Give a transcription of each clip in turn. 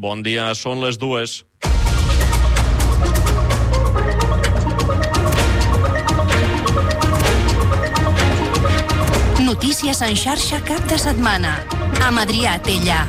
Bon dia, són les 2. Notícies en xarxa cap de setmana. Amb Adrià Tella.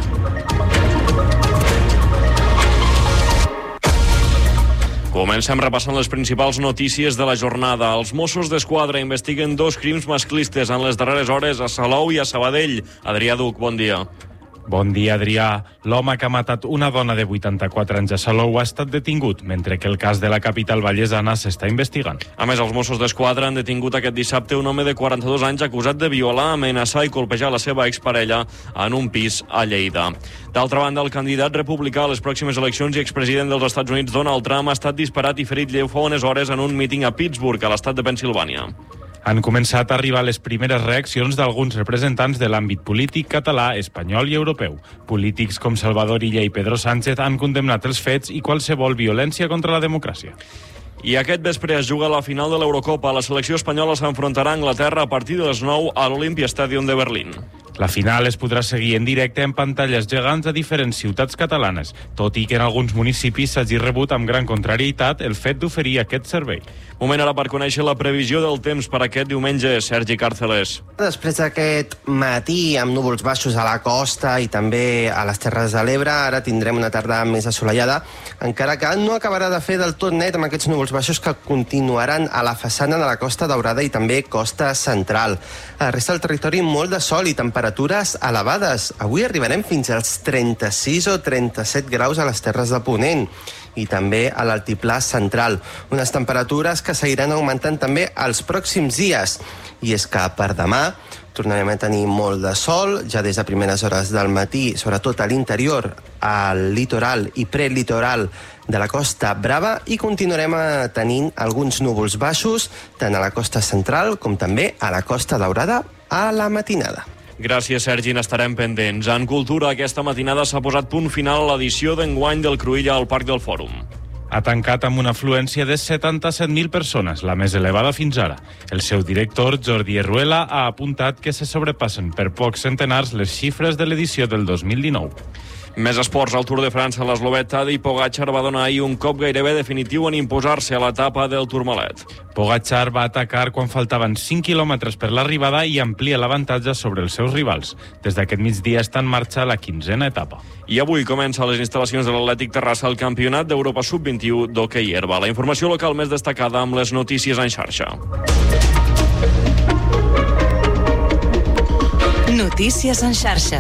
Comencem repassant les principals notícies de la jornada. Els Mossos d'Esquadra investiguen 2 crims masclistes en les darreres hores a Salou i a Sabadell. Adrià Duc, bon dia. Bon dia, Adrià. L'home que ha matat una dona de 84 anys a Salou ha estat detingut, mentre que el cas de la capital vallesana s'està investigant. A més, els Mossos d'Esquadra han detingut aquest dissabte un home de 42 anys acusat de violar, amenaçar i colpejar la seva exparella en un pis a Lleida. D'altra banda, el candidat republicà a les pròximes eleccions i expresident dels Estats Units, Donald Trump, ha estat disparat i ferit lleu fa unes hores en un míting a Pittsburgh, a l'estat de Pennsilvània. Han començat a arribar les primeres reaccions d'alguns representants de l'àmbit polític català, espanyol i europeu. Polítics com Salvador Illa i Pedro Sánchez han condemnat els fets i qualsevol violència contra la democràcia. I aquest vespre es juga la final de l'Eurocopa. La selecció espanyola s'enfrontarà a Anglaterra a partir de les 9 a l'Olympia Stadium de Berlín. La final es podrà seguir en directe en pantalles gegants a diferents ciutats catalanes, tot i que en alguns municipis s'hagi rebut amb gran contrarietat el fet d'oferir aquest servei. Moment ara per conèixer la previsió del temps per aquest diumenge. Sergi Càrceles. Després d'aquest matí amb núvols baixos a la costa i també a les Terres de l'Ebre, ara tindrem una tarda més assolellada, encara que no acabarà de fer del tot net amb aquests núvols baixos que continuaran a la façana de la Costa Daurada i també costa central. A la resta del territori molt de sol i temperatures elevades. Avui arribarem fins als 36 o 37 graus a les Terres de Ponent i també a l'altiplà central. Unes temperatures que seguiran augmentant també els pròxims dies. I és que per demà tornarem a tenir molt de sol, ja des de primeres hores del matí, sobretot a l'interior, al litoral i prelitoral de la Costa Brava, i continuarem tenint alguns núvols baixos, tant a la costa central com també a la Costa Daurada a la matinada. Gràcies, Sergi, n'estarem pendents. En cultura, aquesta matinada s'ha posat punt final a l'edició d'enguany del Cruïlla al Parc del Fòrum. Ha tancat amb una afluència de 77.000 persones, la més elevada fins ara. El seu director, Jordi Herruela, ha apuntat que se sobrepassen per pocs centenars les xifres de l'edició del 2019. Més esports. Al Tour de França, l'eslovè Tadej Pogačar va donar ahir un cop gairebé definitiu en imposar-se a l'etapa del Tourmalet. Pogačar va atacar quan faltaven 5 quilòmetres per l'arribada i amplia l'avantatge sobre els seus rivals. Des d'aquest migdia està en marxa la 15a etapa. I avui comença a les instal·lacions de l'Atlètic Terrassa el Campionat d'Europa Sub-21 d'hoquei herba. La informació local més destacada amb les notícies en xarxa. Notícies en xarxa.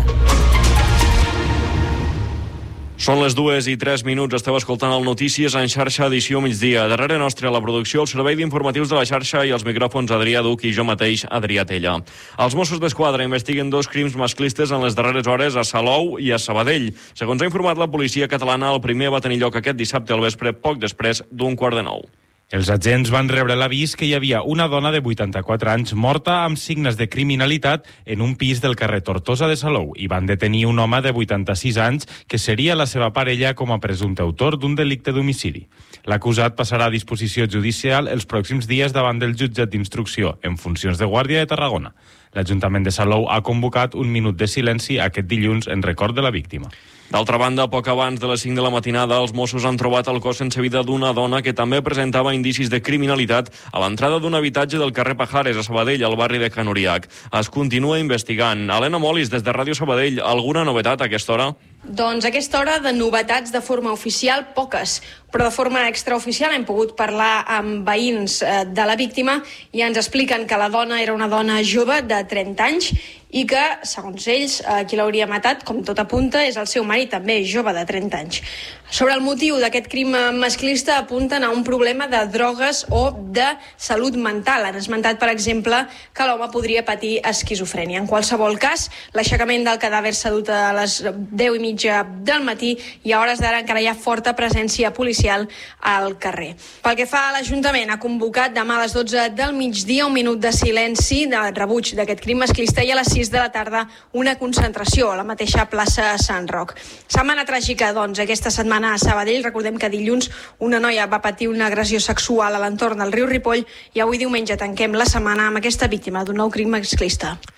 Són les 2:03. Esteu escoltant el Notícies en xarxa edició migdia. Darrere nostre a la producció, el servei d'informatius de la xarxa i els micròfons Adrià Duc i jo mateix, Adrià Tella. Els Mossos d'Esquadra investiguen 2 crims masclistes en les darreres hores a Salou i a Sabadell. Segons ha informat la policia catalana, el primer va tenir lloc aquest dissabte al vespre, poc després d'9:15. Els agents van rebre l'avís que hi havia una dona de 84 anys morta amb signes de criminalitat en un pis del carrer Tortosa de Salou i van detenir un home de 86 anys que seria la seva parella com a presumpte autor d'un delicte d'homicidi. L'acusat passarà a disposició judicial els pròxims dies davant del jutjat d'instrucció en funcions de Guàrdia de Tarragona. L'Ajuntament de Salou ha convocat un minut de silenci aquest dilluns en record de la víctima. D'altra banda, poc abans de les 5 de la matinada, els Mossos han trobat el cos sense vida d'una dona que també presentava indicis de criminalitat a l'entrada d'un habitatge del carrer Pajares, a Sabadell, al barri de Can Uriac. Es continua investigant. Helena Molis, des de Ràdio Sabadell, alguna novetat a aquesta hora? Doncs a aquesta hora de novetats de forma oficial, poques, però de forma extraoficial hem pogut parlar amb veïns de la víctima i ens expliquen que la dona era una dona jove de 30 anys i que, segons ells, qui l'hauria matat, com tot apunta, és el seu marit, també jove de 30 anys. Sobre el motiu d'aquest crim masclista apunten a un problema de drogues o de salut mental. Han esmentat, per exemple, que l'home podria patir esquizofrènia. En qualsevol cas, l'aixecament del cadàver s'ha dut a les 10:30 del matí i a hores d'ara encara hi ha forta presència policial al carrer. Pel que fa a l'Ajuntament, ha convocat demà a les 12 del migdia un minut de silenci de rebuig d'aquest crim masclista i a les 6 de la tarda una concentració a la mateixa plaça Sant Roc. Setmana tràgica, doncs, aquesta setmana a Sabadell. Recordem que dilluns una noia va patir una agressió sexual a l'entorn del riu Ripoll i avui diumenge tanquem la setmana amb aquesta víctima d'un nou crim masclista.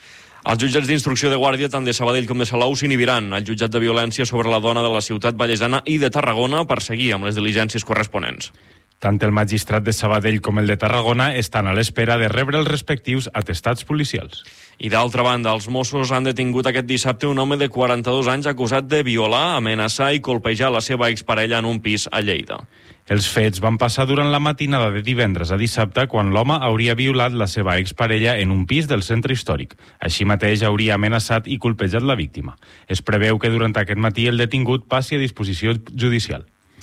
Els jutjats d'instrucció de Guàrdia, tant de Sabadell com de Salou, s'inhibiran al jutjat de violència sobre la dona de la ciutat vallesana i de Tarragona per seguir amb les diligències corresponents. Tant el magistrat de Sabadell com el de Tarragona estan a l'espera de rebre els respectius atestats policials. I d'altra banda, els Mossos han detingut aquest dissabte un home de 42 anys acusat de violar, amenaçar i colpejar la seva exparella en un pis a Lleida. Els fets van passar durant la matinada de divendres a dissabte quan l'home hauria violat la seva exparella en un pis del centre històric. Així mateix hauria amenaçat i colpejat la víctima. Es preveu que durant aquest matí el detingut passi a disposició judicial.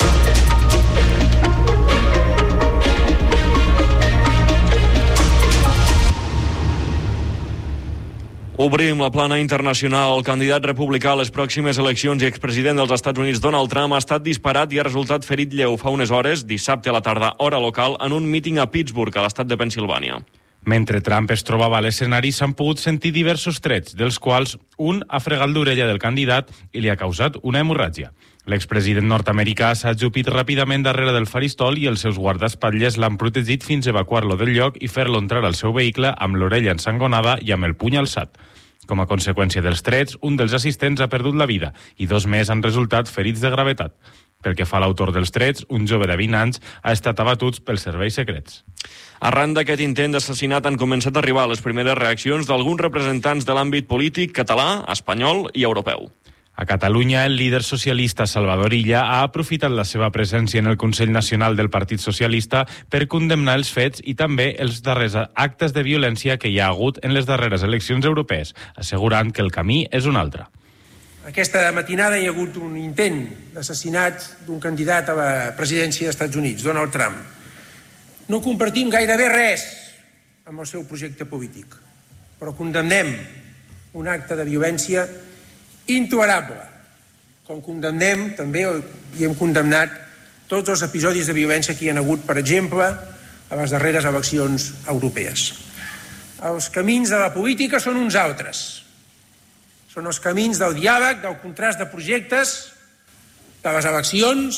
Obrim la plana internacional. El candidat republicà a les pròximes eleccions i expresident dels Estats Units, Donald Trump, ha estat disparat i ha resultat ferit lleu fa unes hores, dissabte a la tarda, hora local, en un míting a Pittsburgh, a l'estat de Pennsilvània. Mentre Trump es trobava a l'escenari, s'han pogut sentir diversos trets, dels quals un ha fregat l'orella del candidat i li ha causat una hemorràgia. L'expresident nord-americà s'ha ajupit ràpidament darrere del faristol i els seus guardaespatlles l'han protegit fins a evacuar-lo del lloc i fer-lo entrar al seu vehicle amb l'orella ensangonada i amb el puny alçat. Com a conseqüència dels trets, un dels assistents ha perdut la vida i 2 més han resultat ferits de gravetat. Pel que fa a l'autor dels trets, un jove de 20 anys, ha estat abatut pels serveis secrets. Arran d'aquest intent d'assassinat han començat a arribar les primeres reaccions d'alguns representants de l'àmbit polític català, espanyol i europeu. A Catalunya, el líder socialista Salvador Illa ha aprofitat la seva presència en el Consell Nacional del Partit Socialista per condemnar els fets i també els darrers actes de violència que hi ha hagut en les darreres eleccions europees, assegurant que el camí és un altre. Aquesta matinada hi ha hagut un intent d'assassinat d'un candidat a la presidència dels Estats Units, Donald Trump. No compartim gairebé res amb el seu projecte polític, però condemnem un acte de violència intolerable, com condemnem també i hem condemnat tots els episodis de violència que hi ha hagut, per exemple, a les darreres eleccions europees. Els camins de la política són uns altres. Són els camins del diàleg, del contrast de projectes, de les eleccions,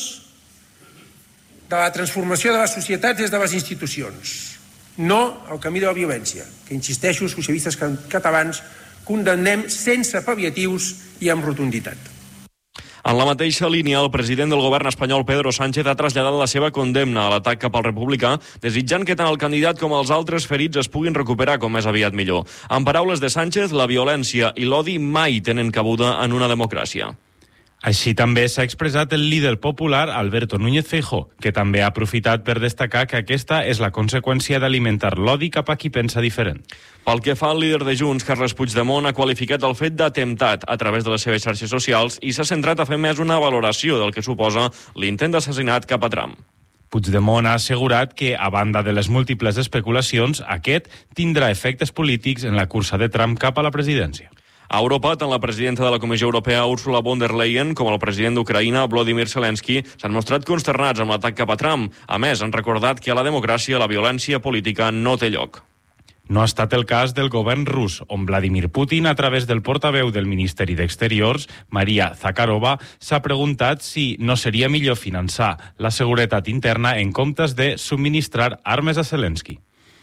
de la transformació de les societats des de les institucions. No el camí de la violència, que, insisteixo, els socialistes catalans condemnem sense pal·liatius i amb rotunditat. En la mateixa línia, el president del govern espanyol, Pedro Sánchez, ha traslladat la seva condemna a l'atac cap al republicà, desitjant que tant el candidat com els altres ferits es puguin recuperar com més aviat millor. En paraules de Sánchez, la violència i l'odi mai tenen cabuda en una democràcia. Així també s'ha expressat el líder popular Alberto Núñez Feijóo, que també ha aprofitat per destacar que aquesta és la conseqüència d'alimentar l'odi cap a qui pensa diferent. Pel que fa al líder de Junts, Carles Puigdemont, ha qualificat el fet d'atemptat a través de les seves xarxes socials i s'ha centrat a fer més una valoració del que suposa l'intent d'assassinat cap a Trump. Puigdemont ha assegurat que, a banda de les múltiples especulacions, aquest tindrà efectes polítics en la cursa de Trump cap a la presidència. A Europa, tant la presidenta de la Comissió Europea, Ursula von der Leyen, com el president d'Ucraïna, Volodymyr Zelensky, s'han mostrat consternats amb l'atac cap a Trump. A més, han recordat que a la democràcia la violència política no té lloc. No ha estat el cas del govern rus, on Vladimir Putin, a través del portaveu del Ministeri d'Exteriors, Maria Zakharova, s'ha preguntat si no seria millor finançar la seguretat interna en comptes de subministrar armes a Zelensky.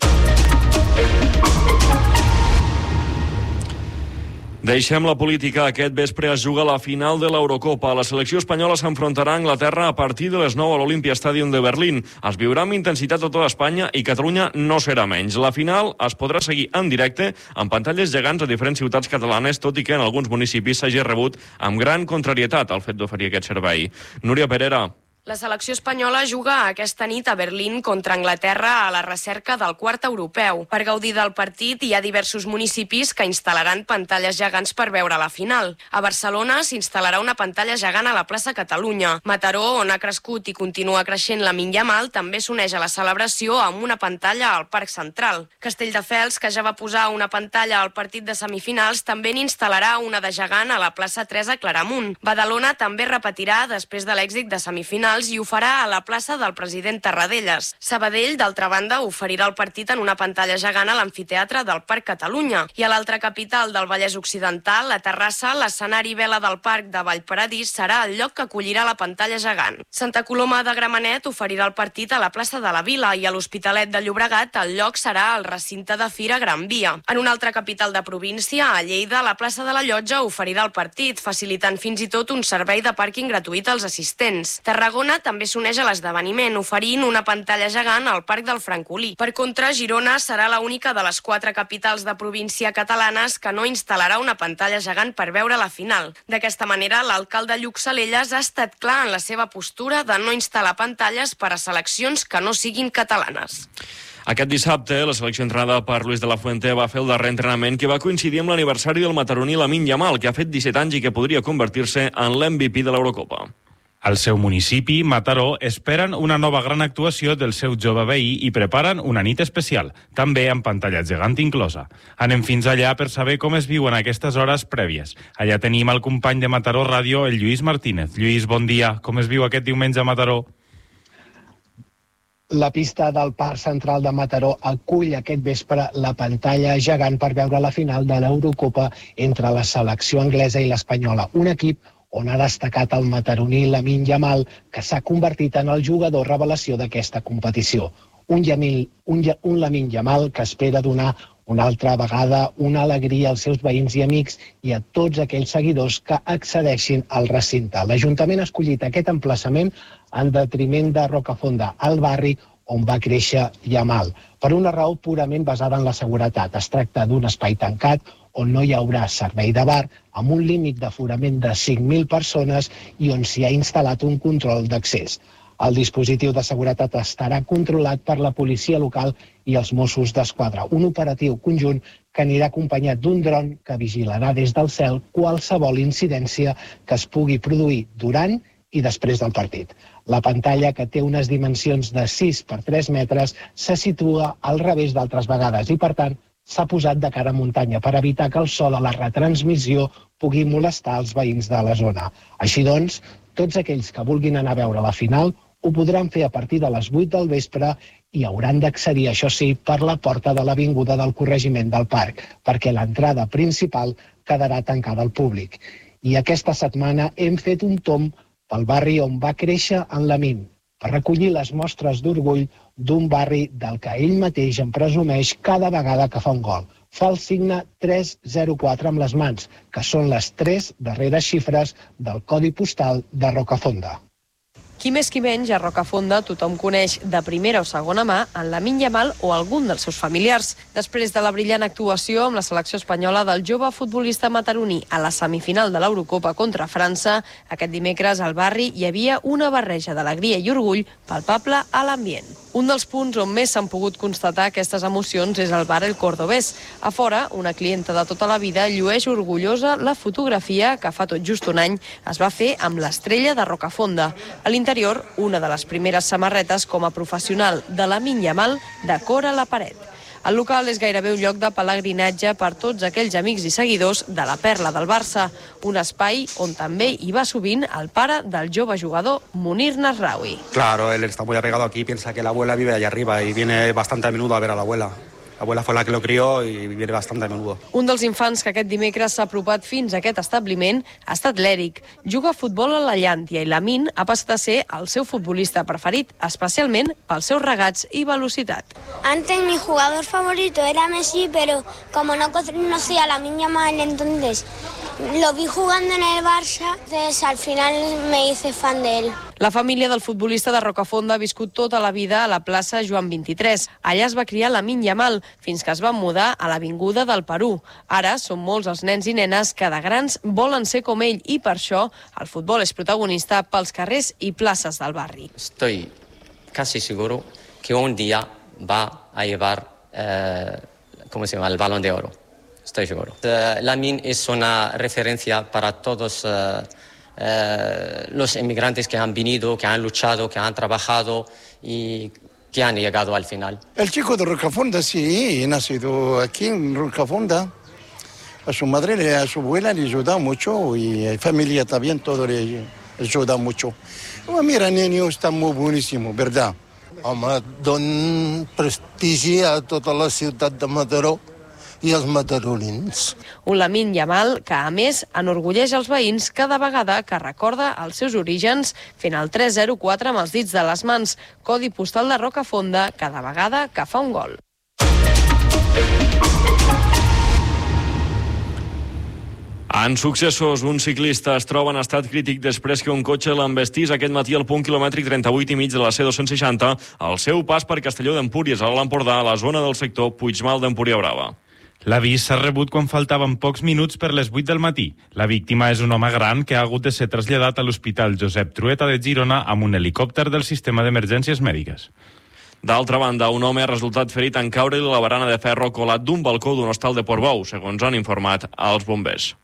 Deixem la política. Aquest vespre es juga la final de l'Eurocopa. La selecció espanyola s'enfrontarà a Anglaterra a partir de les 9 a l'Olympia Stadium de Berlín. Es viurà amb intensitat a tota Espanya i Catalunya no serà menys. La final es podrà seguir en directe amb pantalles gegants a diferents ciutats catalanes, tot i que en alguns municipis s'hagi rebut amb gran contrarietat el fet d'oferir aquest servei. Núria Perera. La selecció espanyola juga aquesta nit a Berlín contra Anglaterra a la recerca del quart europeu. Per gaudir del partit hi ha diversos municipis que instal·laran pantalles gegants per veure la final. A Barcelona s'instal·larà una pantalla gegant a la plaça Catalunya. Mataró, on ha crescut i continua creixent Lamine Yamal, també s'uneix a la celebració amb una pantalla al Parc Central. Castelldefels, que ja va posar una pantalla al partit de semifinals, també n'instal·larà una de gegant a la plaça Teresa Claramunt. Badalona també repetirà després de l'èxit de semifinals tradicionals i ho farà a la plaça del President Tarradellas. Sabadell, d'altra banda, oferirà el partit en una pantalla gegant a l'amfiteatre del Parc Catalunya. I a l'altra capital del Vallès Occidental, a Terrassa, l'escenari Vela del Parc de Vallparadís serà el lloc que acollirà la pantalla gegant. Santa Coloma de Gramenet oferirà el partit a la plaça de la Vila i a l'Hospitalet de Llobregat el lloc serà el recinte de Fira Gran Via. En una altra capital de província, a Lleida, la plaça de la Llotja oferirà el partit, facilitant fins i tot un servei de pàrquing gratuït als assistents. Tarragona també s'uneix a l'esdeveniment, oferint una pantalla gegant al Parc del Francolí. Per contra, Girona serà l'única de les 4 capitals de província catalanes que no instal·larà una pantalla gegant per veure la final. D'aquesta manera, l'alcalde Lluc Salellas ha estat clar en la seva postura de no instal·lar pantalles per a seleccions que no siguin catalanes. Aquest dissabte, la selecció entrenada per Luis de la Fuente va fer el darrer entrenament que va coincidir amb l'aniversari del mataroní Lamine Yamal, que ha fet 17 anys i que podria convertir-se en l'MVP de l'Eurocopa. Al seu municipi, Mataró, esperen una nova gran actuació del seu jove veí i preparen una nit especial, també amb pantalla gegant inclosa. Anem fins allà per saber com es viuen aquestes hores prèvies. Allà tenim el company de Mataró Ràdio, el Lluís Martínez. Lluís, bon dia. Com es viu aquest diumenge a Mataró? La pista del Parc Central de Mataró acull aquest vespre la pantalla gegant per veure la final de l'Eurocopa entre la selecció anglesa i l'espanyola. Un equip on ha destacat el mataroní Lamine Yamal, que s'ha convertit en el jugador revelació d'aquesta competició. Un Lamine Yamal que espera donar una altra vegada una alegria als seus veïns i amics i a tots aquells seguidors que accedeixin al recinte. L'Ajuntament ha escollit aquest emplaçament en detriment de Rocafonda, al barri on va créixer Yamal, per una raó purament basada en la seguretat. Es tracta d'un espai tancat on no hi haurà servei de bar, amb un límit d'aforament de 5.000 persones i on s'hi ha instal·lat un control d'accés. El dispositiu de seguretat estarà controlat per la policia local i els Mossos d'Esquadra, un operatiu conjunt que anirà acompanyat d'un dron que vigilarà des del cel qualsevol incidència que es pugui produir durant i després del partit. La pantalla, que té unes dimensions de 6 per 3 metres, se situa al revés d'altres vegades i, per tant, s'ha posat de cara a muntanya per evitar que el so de la retransmissió pugui molestar els veïns de la zona. Així doncs, tots aquells que vulguin anar a veure la final ho podran fer a partir de les 8 del vespre i hauran d'accedir, això sí, per la porta de l'avinguda del corregiment del parc, perquè l'entrada principal quedarà tancada al públic. I aquesta setmana hem fet un tomb pel barri on va créixer en Lamine, per recollir les mostres d'orgull d'un barri del que ell mateix en presumeix cada vegada que fa un gol. Fa el signe 304 amb les mans, que són les 3 darreres xifres del codi postal de Rocafonda. Qui més qui menys, a Rocafonda tothom coneix de primera o segona mà en Lamine Yamal o algun dels seus familiars. Després de la brillant actuació amb la selecció espanyola del jove futbolista mataroní a la semifinal de l'Eurocopa contra França, aquest dimecres al barri hi havia una barreja d'alegria i orgull palpable a l'ambient. Un dels punts on més s'han pogut constatar aquestes emocions és el bar El Cordobès. A fora, una clienta de tota la vida llueix orgullosa la fotografia que fa tot just un any es va fer amb l'estrella de Rocafonda. A l'interior, una de les primeres samarretes com a professional de Lamine Yamal decora la paret. El local és gairebé un lloc de pelegrinatge per tots aquells amics i seguidors de la perla del Barça, un espai on també hi va sovint el pare del jove jugador Munir Nasraoui. Claro, él está muy apegado aquí, piensa que la abuela vive allá arriba y viene bastante a menudo a ver a la abuela. La abuela fue la que lo crió y viene bastante a menudo. Un dels infants que aquest dimecres s'ha apropat fins a aquest establiment ha estat l'Eric. Juga a futbol a la Llàntia i Lamine ha passat a ser el seu futbolista preferit, especialment pels seus regats i velocitat. Antes mi jugador favorito era Messi, pero como no conocía a Lamine Yamal, entonces lo vi jugando en el Barça, entonces al final me hice fan de él. La família del futbolista de Rocafonda ha viscut tota la vida a la plaça Joan 23. Allà es va criar Lamine Yamal, fins que es va mudar a l'Avinguda del Perú. Ara són molts els nens i nenes que de grans volen ser com ell i per això el futbol és protagonista pels carrers i places del barri. Estoy casi seguro que un día va a llevar el Balón de Oro. Estoy seguro. Lamine es una referencia para todos los inmigrantes que han venido, que han luchado, que han trabajado y que han llegado al final. El chico de Rocafonda, sí, nacido aquí en Rocafonda. A su madre y a su abuela le ayuda mucho y a la familia también, todo le ayuda mucho. Mira, niño, está muy buenísimo, ¿verdad? Home, don prestigi a tota la ciutat de Mataró i els mataronins. Un Lamine Yamal que, a més, enorgulleix els veïns cada vegada que recorda els seus orígens fent el 3-0-4 amb els dits de les mans, codi postal de Rocafonda cada vegada que fa un gol. En successos, un ciclista es troba en estat crític després que un cotxe l'envestís aquest matí al punt quilomètric 38 i mig de la C260 al seu pas per Castelló d'Empúries, a l'Empordà, a la zona del sector Puigmal d'Empúria Brava. L'avís s'ha rebut quan faltaven pocs minuts per les 8 del matí. La víctima és un home gran que ha hagut de ser traslladat a l'Hospital Josep Trueta de Girona amb un helicòpter del sistema d'emergències mèdiques. D'altra banda, un home ha resultat ferit en caure-li la barana de ferro colat d'un balcó d'un hostal de Portbou, segons han informat als bombers.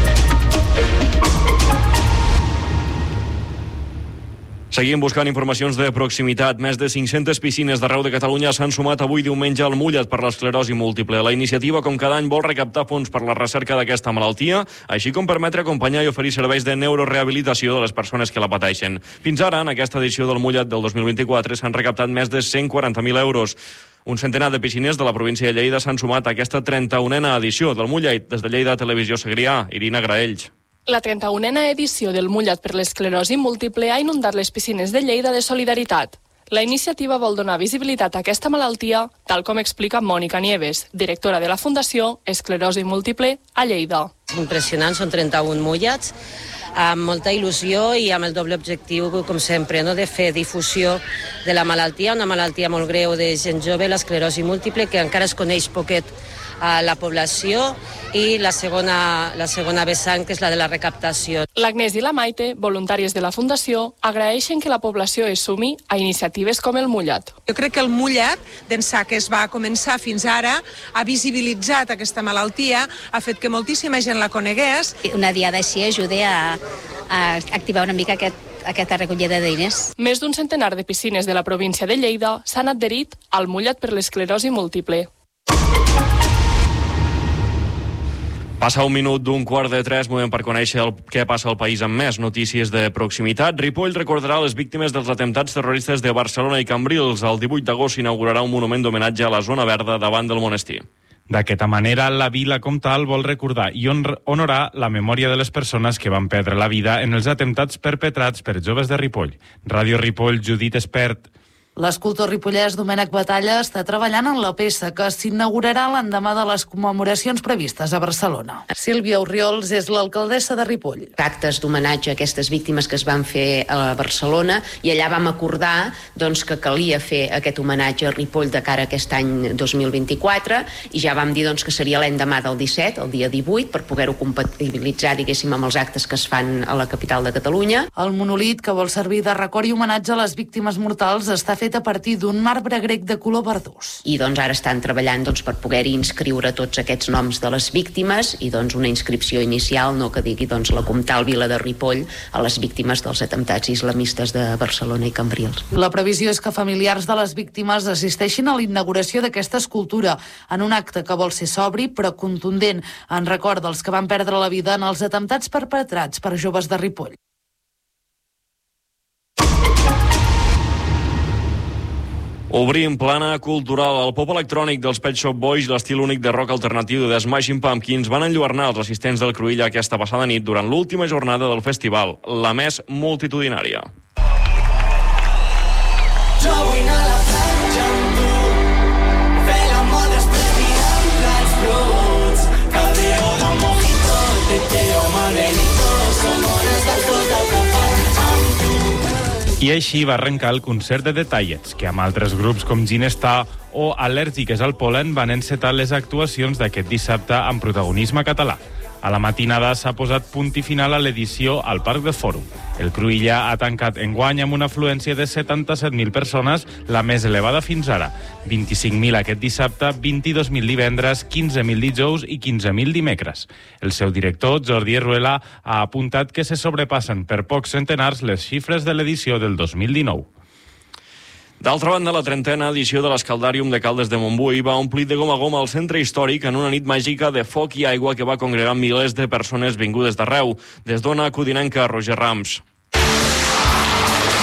Seguim buscant informacions de proximitat. Més de 500 piscines d'arreu de Catalunya s'han sumat avui diumenge al Mullet per l'esclerosi múltiple. La iniciativa, com cada any, vol recaptar fons per la recerca d'aquesta malaltia, així com permetre acompanyar i oferir serveis de neurorehabilitació de les persones que la pateixen. Fins ara, en aquesta edició del Mullet del 2024, s'han recaptat més de 140.000 euros. Un centenar de piscines de la província de Lleida s'han sumat a aquesta 31a edició del Mullet. Des de Lleida Televisió Segrià, Irina Graells. La 31a edició del Mullet per l'esclerosi múltiple ha inundat les piscines de Lleida de solidaritat. La iniciativa vol donar visibilitat a aquesta malaltia, tal com explica Mònica Nieves, directora de la Fundació Esclerosi Múltiple a Lleida. Impressionant, són 31 mullets, amb molta il·lusió i amb el doble objectiu, com sempre, no? De fer difusió de la malaltia, una malaltia molt greu de gent jove, l'esclerosi múltiple, que encara es coneix poquet a la població, i la segona vessant, que és la de la recaptació. L'Agnès i la Maite, voluntàries de la Fundació, agraeixen que la població es sumi a iniciatives com el Mullet. Jo crec que el Mullet, d'ençà que es va començar fins ara, ha visibilitzat aquesta malaltia, ha fet que moltíssima gent la conegués. Una diada així ajuda a activar una mica aquesta recollida de diners. Més d'un centenar de piscines de la província de Lleida s'han adherit al Mullet per l'esclerosi múltiple. Passa un minut d'un 2:45, moment per conèixer què passa al país amb més notícies de proximitat. Ripoll recordarà les víctimes dels atemptats terroristes de Barcelona i Cambrils. El 18 d'agost s'inaugurarà un monument d'homenatge a la zona verda davant del monestir. D'aquesta manera, la vila comtal vol recordar i honorar la memòria de les persones que van perdre la vida en els atemptats perpetrats per joves de Ripoll. Ràdio Ripoll, Judit Espert. L'escultor ripollès Domènec Batalla està treballant en la peça que s'inaugurarà l'endemà de les commemoracions previstes a Barcelona. Sílvia Orriols és l'alcaldessa de Ripoll. Actes d'homenatge a aquestes víctimes que es van fer a Barcelona, i allà vam acordar que calia fer aquest homenatge a Ripoll de cara a aquest any 2024, i ja vam dir que seria l'endemà del 17, el dia 18, per poder-ho compatibilitzar, diguéssim, amb els actes que es fan a la capital de Catalunya. El monolit, que vol servir de record i homenatge a les víctimes mortals, està fet a partir d'un marbre grec de color verdós. I ara estan treballant per poder-hi inscriure tots aquests noms de les víctimes i una inscripció inicial, que digui la comtal vila de Ripoll a les víctimes dels atemptats islamistes de Barcelona i Cambrils. La previsió és que familiars de les víctimes assisteixin a la inauguració d'aquesta escultura en un acte que vol ser sobri però contundent en record dels que van perdre la vida en els atemptats perpetrats per joves de Ripoll. Obrim plana cultural. El pop electrònic dels Pet Shop Boys i l'estil únic de rock alternatiu de Smashing Pumpkins van enlluernar els assistents del Cruïlla aquesta passada nit durant l'última jornada del festival, la més multitudinària. Jo vull anar a la platja amb tu, fer l'amor després tirant els brots, cadeo de mojito, teteo Manuelito, som hores del tot el que fan amb tu. I així va arrencar el concert de The Tallets, que amb altres grups com Ginestar o Al·lèrgiques al Pol·len van encetar les actuacions d'aquest dissabte amb protagonisme català. A la matinada s'ha posat punt i final a l'edició al Parc de Fòrum. El Cruïlla ha tancat enguany amb una afluència de 77.000 persones, la més elevada fins ara. 25.000 aquest dissabte, 22.000 divendres, 15.000 dijous i 15.000 dimecres. El seu director, Jordi Herruela, ha apuntat que se sobrepassen per pocs centenars les xifres de l'edició del 2019. D'altra banda, la 30a edició de l'Escaldàrium de Caldes de Montbui va omplir de gom a gom el centre històric en una nit màgica de foc i aigua que va congregar milers de persones vingudes d'arreu. Des d'Ona Codinenca, Roger Rams.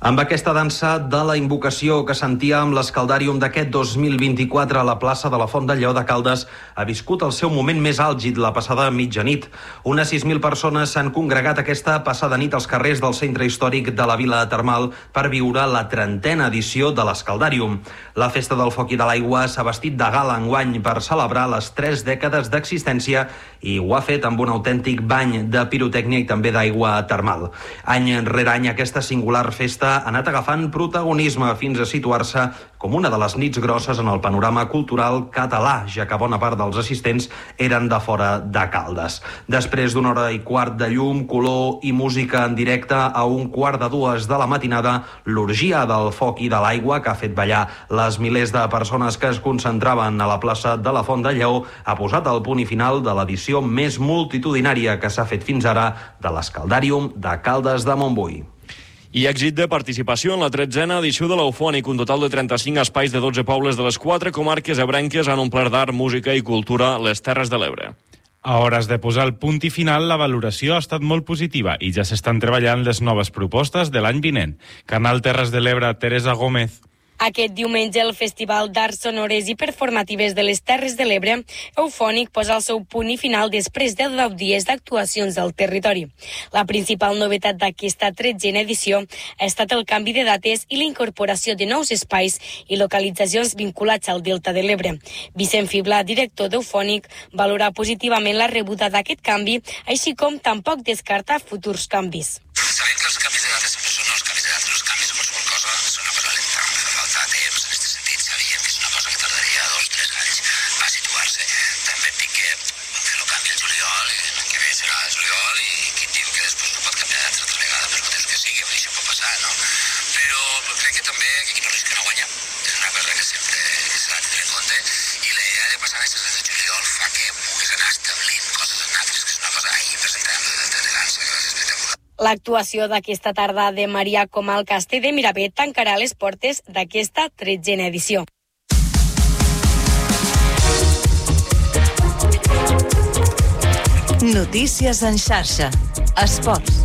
Amb aquesta dansa de la invocació que sentíem, l'Escaldàrium d'aquest 2024 a la plaça de la Font del Lleó de Caldes ha viscut el seu moment més àlgid la passada mitjanit. Unes 6.000 persones s'han congregat aquesta passada nit als carrers del centre històric de la Vila Termal per viure la 30a edició de l'Escaldàrium. La Festa del Foc i de l'Aigua s'ha vestit de gala enguany per celebrar les 3 dècades d'existència i ho ha fet amb un autèntic bany de pirotècnia i també d'aigua termal. Any rere any aquesta singular festa ha anat agafant protagonisme fins a situar-se com una de les nits grosses en el panorama cultural català, ja que bona part dels assistents eren de fora de Caldes. Després d'una hora i quart de llum, color i música en directe, a 1:45 de la matinada, l'orgia del foc i de l'aigua, que ha fet ballar les milers de persones que es concentraven a la plaça de la Font del Lleó, ha posat el punt i final de l'edició més multitudinària que s'ha fet fins ara de l'Escaldàrium de Caldes de Montbui. I èxit de participació en la 13a edició de l'Eufònic. Un total de 35 espais de 12 pobles de les 4 comarques ebrenques han omplert d'art, música i cultura les Terres de l'Ebre. A hores de posar el punt i final, la valoració ha estat molt positiva i ja s'estan treballant les noves propostes de l'any vinent. Canal Terres de l'Ebre, Teresa Gómez. Aquest diumenge, el Festival d'Arts Sonores i Performatives de les Terres de l'Ebre, Eufònic, posa el seu punt i final després de 10 dies d'actuacions al territori. La principal novetat d'aquesta 13a edició ha estat el canvi de dates i la incorporació de nous espais i localitzacions vinculats al Delta de l'Ebre. Vicent Fibla, director d'Eufònic, valora positivament la rebuda d'aquest canvi, així com tampoc descarta futurs canvis. Sabem que els canvis de dates sempre són els canvis de dates. Els canvis de qualsevol cosa són una cosa lenta. Fa falta temps. En aquest sentit, sabíem que és una cosa que tardaria 2-3 anys a situar-se. També et dic que vam fer el canvi al juliol, i l'any que ve serà el juliol, i qui et diu que després no pot canviar d'altra altra vegada per motius que sigui, això pot passar, no? Però crec que també que qui no risca no guanya. És una cosa que sempre s'ha de tenir en compte, i la idea de passar aquestes dates de juliol fa que puguis anar establint coses en altres, que és una cosa ahir presentant la Delta de l'Ansa, que és espectacular. L'actuació d'aquesta tarda de Maria Comal Castell de Miravet tancarà les portes d'aquesta 13a edició. Notícies en xarxa. Esports.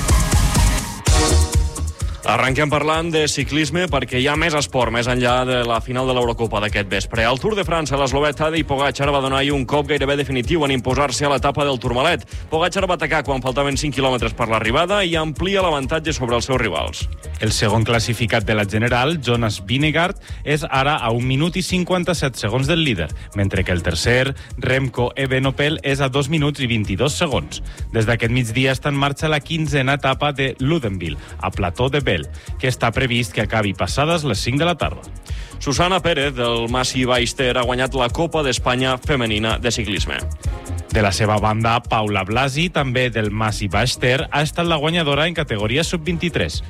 Arrenquem parlant de ciclisme perquè hi ha més esport més enllà de la final de l'Eurocopa d'aquest vespre. Al Tour de França, l'eslovè Tadej Pogačar va donar-hi un cop gairebé definitiu en imposar-se a l'etapa del Tourmalet. Pogačar va atacar quan faltaven 5 quilòmetres per l'arribada i amplia l'avantatge sobre els seus rivals. El segon classificat de la General, Jonas Vingegaard, és ara a 1 minut i 57 segons del líder, mentre que el tercer, Remco Evenepoel, és a 2 minuts i 22 segons. Des d'aquest migdia està en marxa la 15a etapa de Ludenville, a Plató de Bel, que està previst que acabi passades les 5 de la tarda. Susana Pérez, del Massi Ballester, ha guanyat la Copa d'Espanya femenina de ciclisme. De la seva banda, Paula Blasi, també del Massi Ballester, ha estat la guanyadora en categoria sub-23.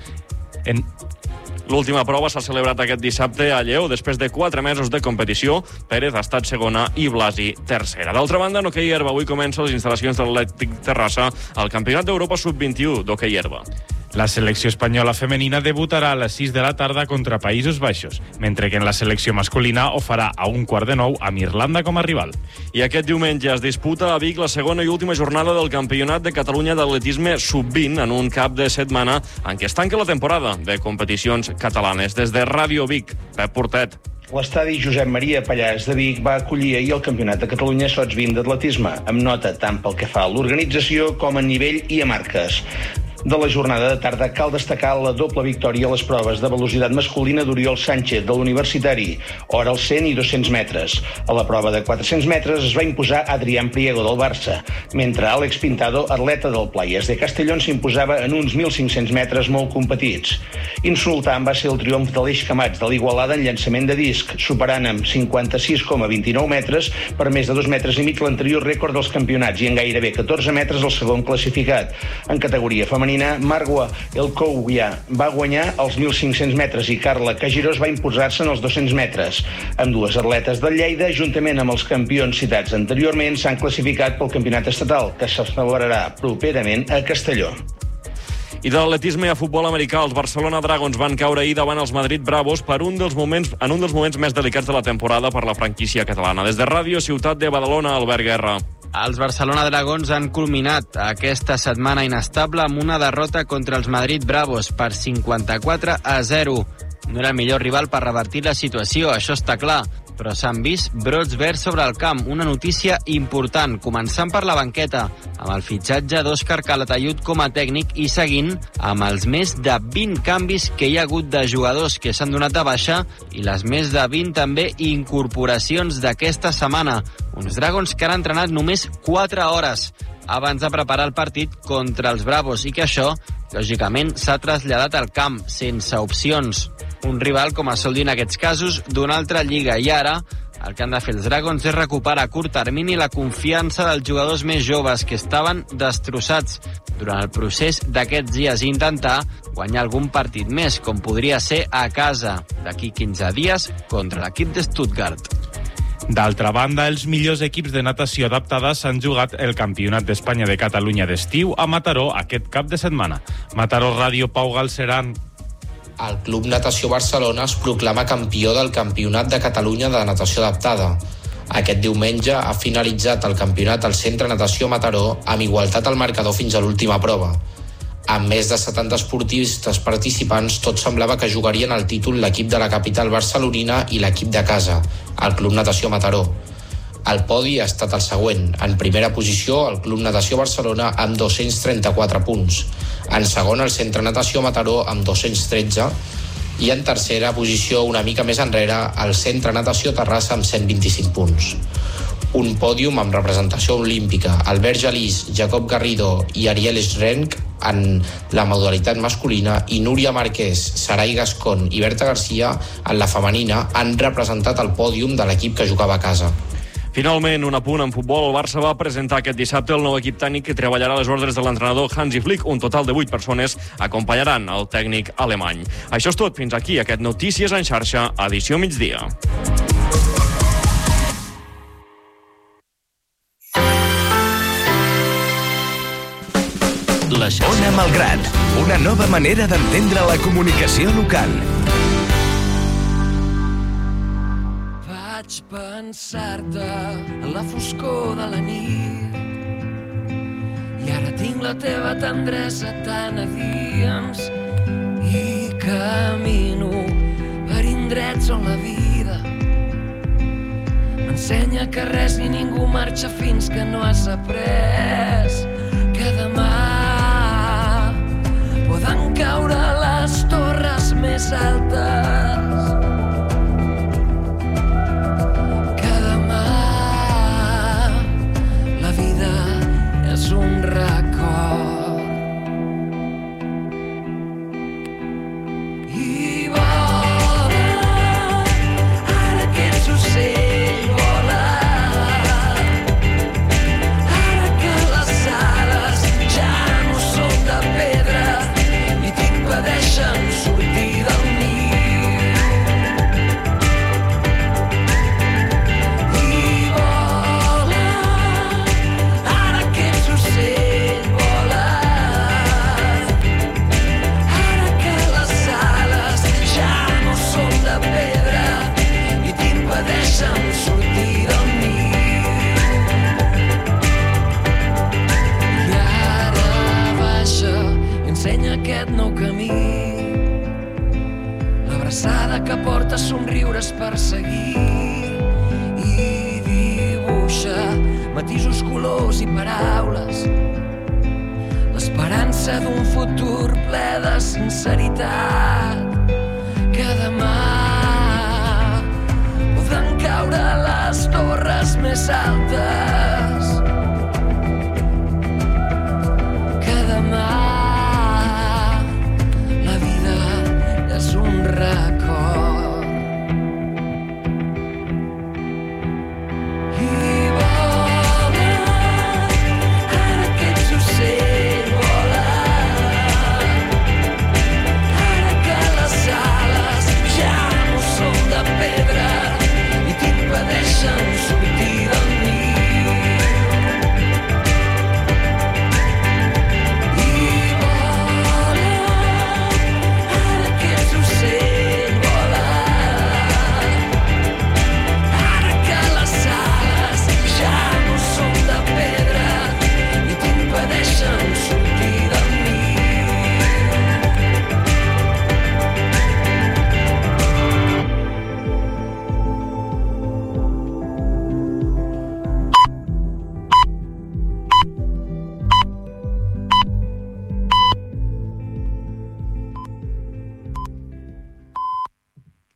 L'última prova s'ha celebrat aquest dissabte a Lleó. Després de 4 mesos de competició, Pérez ha estat segona i Blasi tercera. D'altra banda, en hoquei herba, avui comença les instal·lacions de l'Atlètic Terrassa al Campionat d'Europa sub-21 d'hoquei herba. La selecció espanyola femenina debutarà a les 6 de la tarda contra Països Baixos, mentre que en la selecció masculina ho farà a 8:45 amb Irlanda com a rival. I aquest diumenge es disputa a Vic la segona i última jornada del Campionat de Catalunya d'atletisme sub-20 en un cap de setmana en què es tanca la temporada de competicions catalanes. Des de Ràdio Vic, Pep Portet. L'estadi Josep Maria Pallars de Vic va acollir ahir el Campionat de Catalunya Sots 20 d'atletisme, amb nota tant pel que fa a l'organització com a nivell i a marques. De la jornada de tarda cal destacar la doble victòria a les proves de velocitat masculina d'Oriol Sánchez, de l'Universitari, hora als 100 i 200 metres. A la prova de 400 metres es va imposar Adrián Priego, del Barça, mentre Àlex Pintado, atleta del Playas de Castellón, s'imposava en uns 1.500 metres molt competits. Insultant va ser el triomf de l'Eix Camats, de l'Igualada, en llançament de disc, superant amb 56,29 metres per més de 2 metres i mig l'anterior rècord dels campionats i en gairebé 14 metres el segon classificat. En categoria femenina, Marwa Elkouyia va guanyar els 1.500 metres i Carla Cagirós va imposar-se en els 200 metres. Amb dues atletes del Lleida, juntament amb els campions citats anteriorment, s'han classificat pel campionat estatal, que se celebrarà properament a Castelló. I de l'atletisme a futbol americà, els Barcelona Dragons van caure ahir davant els Madrid Bravos en un dels moments més delicats de la temporada per la franquícia catalana. Des de Ràdio Ciutat de Badalona, Albert Guerra. Els Barcelona Dragons han culminat aquesta setmana inestable amb una derrota contra els Madrid Bravos per 54-0. No era el millor rival per revertir la situació, això està clar, però s'han vist brots verds sobre el camp, una notícia important, començant per la banqueta, amb el fitxatge d'Òscar Calatayud com a tècnic i seguint amb els més de 20 canvis que hi ha hagut de jugadors que s'han donat de baixa i les més de 20 també incorporacions d'aquesta setmana. Uns Dragons que han entrenat només 4 hores abans de preparar el partit contra els Bravos i que això, lògicament, s'ha traslladat al camp sense opcions. Un rival, com es sol dir en aquests casos, d'una altra lliga. I ara el que han de fer els Dragons és recuperar a curt termini la confiança dels jugadors més joves que estaven destrossats durant el procés d'aquests dies i intentar guanyar algun partit més, com podria ser a casa d'aquí 15 dies contra l'equip de Stuttgart. D'altra banda, els millors equips de natació adaptada s'han jugat el Campionat d'Espanya de Catalunya d'estiu a Mataró aquest cap de setmana. Mataró Ràdio, Pau Galceran. El Club Natació Barcelona es proclama campió del Campionat de Catalunya de Natació Adaptada. Aquest diumenge ha finalitzat el campionat al Centre Natació Mataró amb igualtat al marcador fins a l'última prova. Amb més de 70 esportistes participants, tot semblava que jugarien el títol l'equip de la capital barcelonina i l'equip de casa, el Club Natació Mataró. El podi ha estat el següent. En primera posició, el Club Natació Barcelona amb 234 punts. En segon, el Centre Natació Mataró amb 213. I en tercera posició, una mica més enrere, el Centre Natació Terrassa amb 125 punts. Un pòdium amb representació olímpica. Albert Gelís, Jacob Garrido i Ariel Srenk en la modalitat masculina i Núria Marquès, Sarai Gascon i Berta Garcia en la femenina han representat el pòdium de l'equip que jugava a casa. Finalment, un apunt en futbol. El Barça va presentar aquest dissabte el nou equip tècnic que treballarà a les ordres de l'entrenador Hansi Flick. Un total de 8 persones acompanyaran el tècnic alemany. Això és tot. Fins aquí aquest Notícies en xarxa, edició migdia. Ona Malgrat, una nova manera d'entendre la comunicació local. Vaig pensar-te en la foscor de la nit i ara tinc la teva tendresa tan a dins i camino per indrets on la vida m'ensenya que res ni ningú marxa fins que no has après que demà poden caure les torres més altes. És un record i vola ara que ets ocell vola ara que les ales ja no són de pedra i t'impedeixen sortir del niu i vola ara que ets ocell vola ara que les ales ja no són de pedra i t'impedeixen sortir del niu i ara baixa i ensenya aquest nou camí l'abraçada que porta somriures per seguir i dibuixa matisos, colors i paraules l'esperança d'un futur ple de sinceritat que demà poden caure les torres més altes que demà la vida és un record i vola ara que ets ocell vola ara que les ales ja no són de pedra i t'impedeixen sortir del niu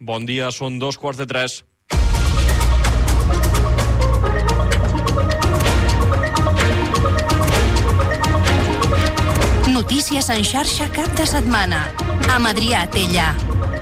Bon dia, són 2:45. Notícies en xarxa cap de setmana. Amb Adrià Tella.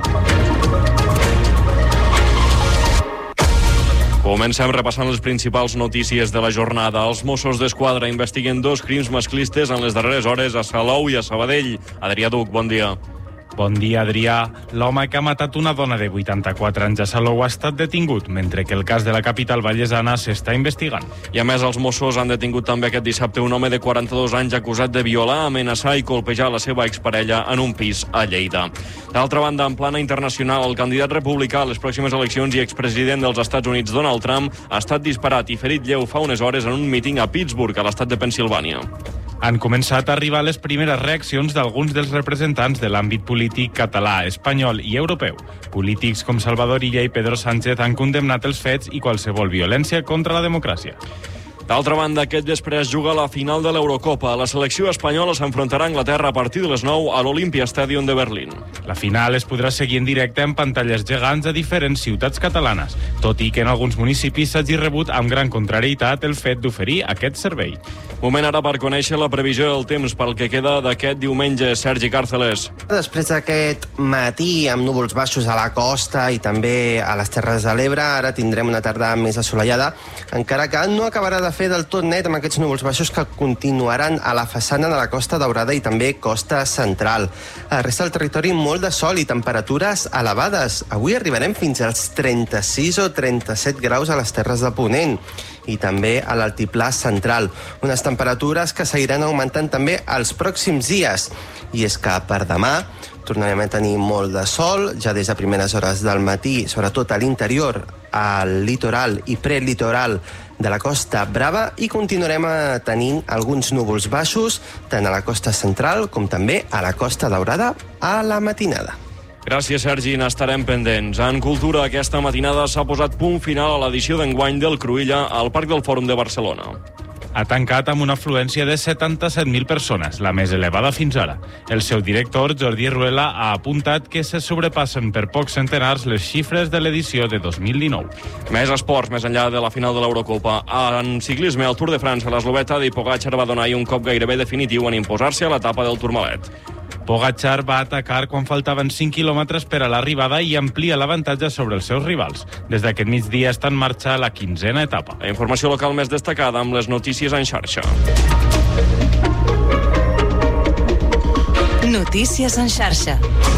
Comencem repassant les principals notícies de la jornada. Els Mossos d'Esquadra investiguen 2 crims masclistes en les darreres hores a Salou i a Sabadell. Adrià Duc, bon dia. Bon dia, Adrià. L'home que ha matat una dona de 84 anys a Salou ha estat detingut, mentre que el cas de la capital vallesana s'està investigant. I a més, els Mossos han detingut també aquest dissabte un home de 42 anys acusat de violar, amenaçar i colpejar la seva exparella en un pis a Lleida. D'altra banda, en plana internacional, el candidat republicà a les pròximes eleccions i expresident dels Estats Units, Donald Trump, ha estat disparat i ferit lleu fa unes hores en un míting a Pittsburgh, a l'estat de Pennsilvània. Han començat a arribar les primeres reaccions d'alguns dels representants de l'àmbit polític català, espanyol i europeu. Polítics com Salvador Illa i Pedro Sánchez han condemnat els fets i qualsevol violència contra la democràcia. D'altra banda, aquest vespre es juga la final de l'Eurocopa. La selecció espanyola s'enfrontarà a Anglaterra a partir de les 9 a l'Olympia Stadium de Berlín. La final es podrà seguir en directe en pantalles gegants a diferents ciutats catalanes, tot i que en alguns municipis s'hagi rebut amb gran contrarietat el fet d'oferir aquest servei. Moment ara per conèixer la previsió del temps pel que queda d'aquest diumenge. Sergi Càrceles. Després d'aquest matí amb núvols baixos a la costa i també a les Terres de l'Ebre, ara tindrem una tarda més assolellada, encara que no acabarà de fer del tot net amb aquests núvols baixos que continuaran a la façana de la Costa Daurada i també costa central. A la resta del territori molt de sol i temperatures elevades. Avui arribarem fins als 36 o 37 graus a les Terres de Ponent i també a l'altiplà central. Unes temperatures que seguiran augmentant també els pròxims dies. I és que per demà tornarem a tenir molt de sol, ja des de primeres hores del matí, sobretot a l'interior, al litoral i prelitoral de la Costa Brava, i continuarem tenint alguns núvols baixos tant a la costa central com també a la Costa Daurada a la matinada. Gràcies, Sergi. N'estarem pendents. En cultura, aquesta matinada s'ha posat punt final a l'edició d'enguany del Cruïlla al Parc del Fòrum de Barcelona. Ha tancat amb una afluència de 77.000 persones, la més elevada fins ara. El seu director, Jordi Ruela, ha apuntat que se sobrepassen per pocs centenars les xifres de l'edició de 2019. Més esports, més enllà de la final de l'Eurocopa. En ciclisme, al Tour de França, l'esloveta Tadej Pogačar va donar un cop gairebé definitiu en imposar-se a l'etapa del Tourmalet. Pogačar va atacar quan faltaven 5 quilòmetres per a l'arribada i amplia l'avantatge sobre els seus rivals. Des d'aquest migdia està en marxa la 15a etapa. La informació local més destacada amb les notícies en xarxa. Notícies en xarxa.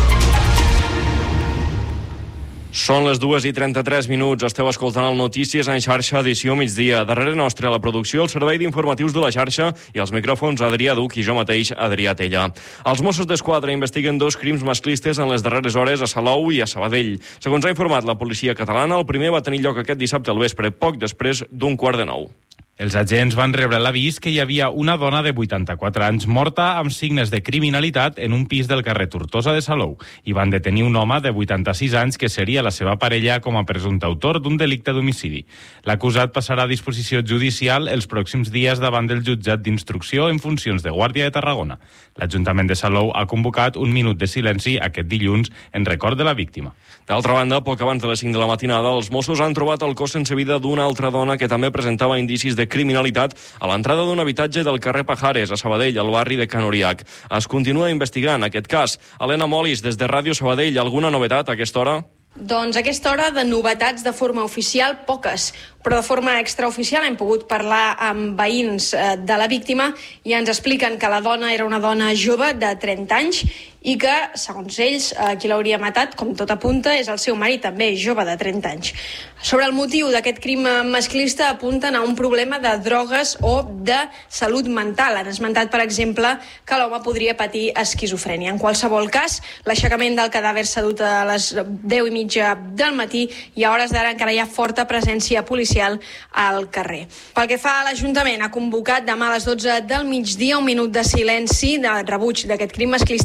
Són les 2:33. Esteu escoltant el Notícies en xarxa, edició migdia. Darrere nostre, a la producció, el servei d'informatius de la xarxa i els micròfons Adrià Duc i jo mateix, Adrià Tella. Els Mossos d'Esquadra investiguen 2 crims masclistes en les darreres hores a Salou i a Sabadell. Segons ha informat la policia catalana, el primer va tenir lloc aquest dissabte al vespre, poc després d'9:15. Els agents van rebre l'avís que hi havia una dona de 84 anys morta amb signes de criminalitat en un pis del carrer Tortosa de Salou i van detenir un home de 86 anys que seria la seva parella com a presumpte autor d'un delicte d'homicidi. L'acusat passarà a disposició judicial els pròxims dies davant del jutjat d'instrucció en funcions de Guàrdia de Tarragona. L'Ajuntament de Salou ha convocat un minut de silenci aquest dilluns en record de la víctima. D'altra banda, poc abans de les 5 de la matinada, els Mossos han trobat el cos sense vida d'una altra dona que també presentava indicis de criminalitat a l'entrada d'un habitatge del carrer Pajares, a Sabadell, al barri de Can Oriac. Es continua investigant aquest cas. Helena Molis, des de Ràdio Sabadell, alguna novetat a aquesta hora? Doncs a aquesta hora de novetats de forma oficial, poques, però de forma extraoficial hem pogut parlar amb veïns de la víctima i ens expliquen que la dona era una dona jove de 30 anys i que, segons ells, qui l'hauria matat, com tot apunta, és el seu marit, també jove de 30 anys. Sobre el motiu d'aquest crim masclista apunten a un problema de drogues o de salut mental. Han esmentat, per exemple, que l'home podria patir esquizofrènia. En qualsevol cas, l'aixecament del cadàver s'ha dut a les 10:30 del matí i a hores d'ara encara hi ha forta presència policial al carrer. Pel que fa a l'Ajuntament, ha convocat demà a les 12 del migdia un minut de silenci de rebuig d'aquest crim masclista i a les 6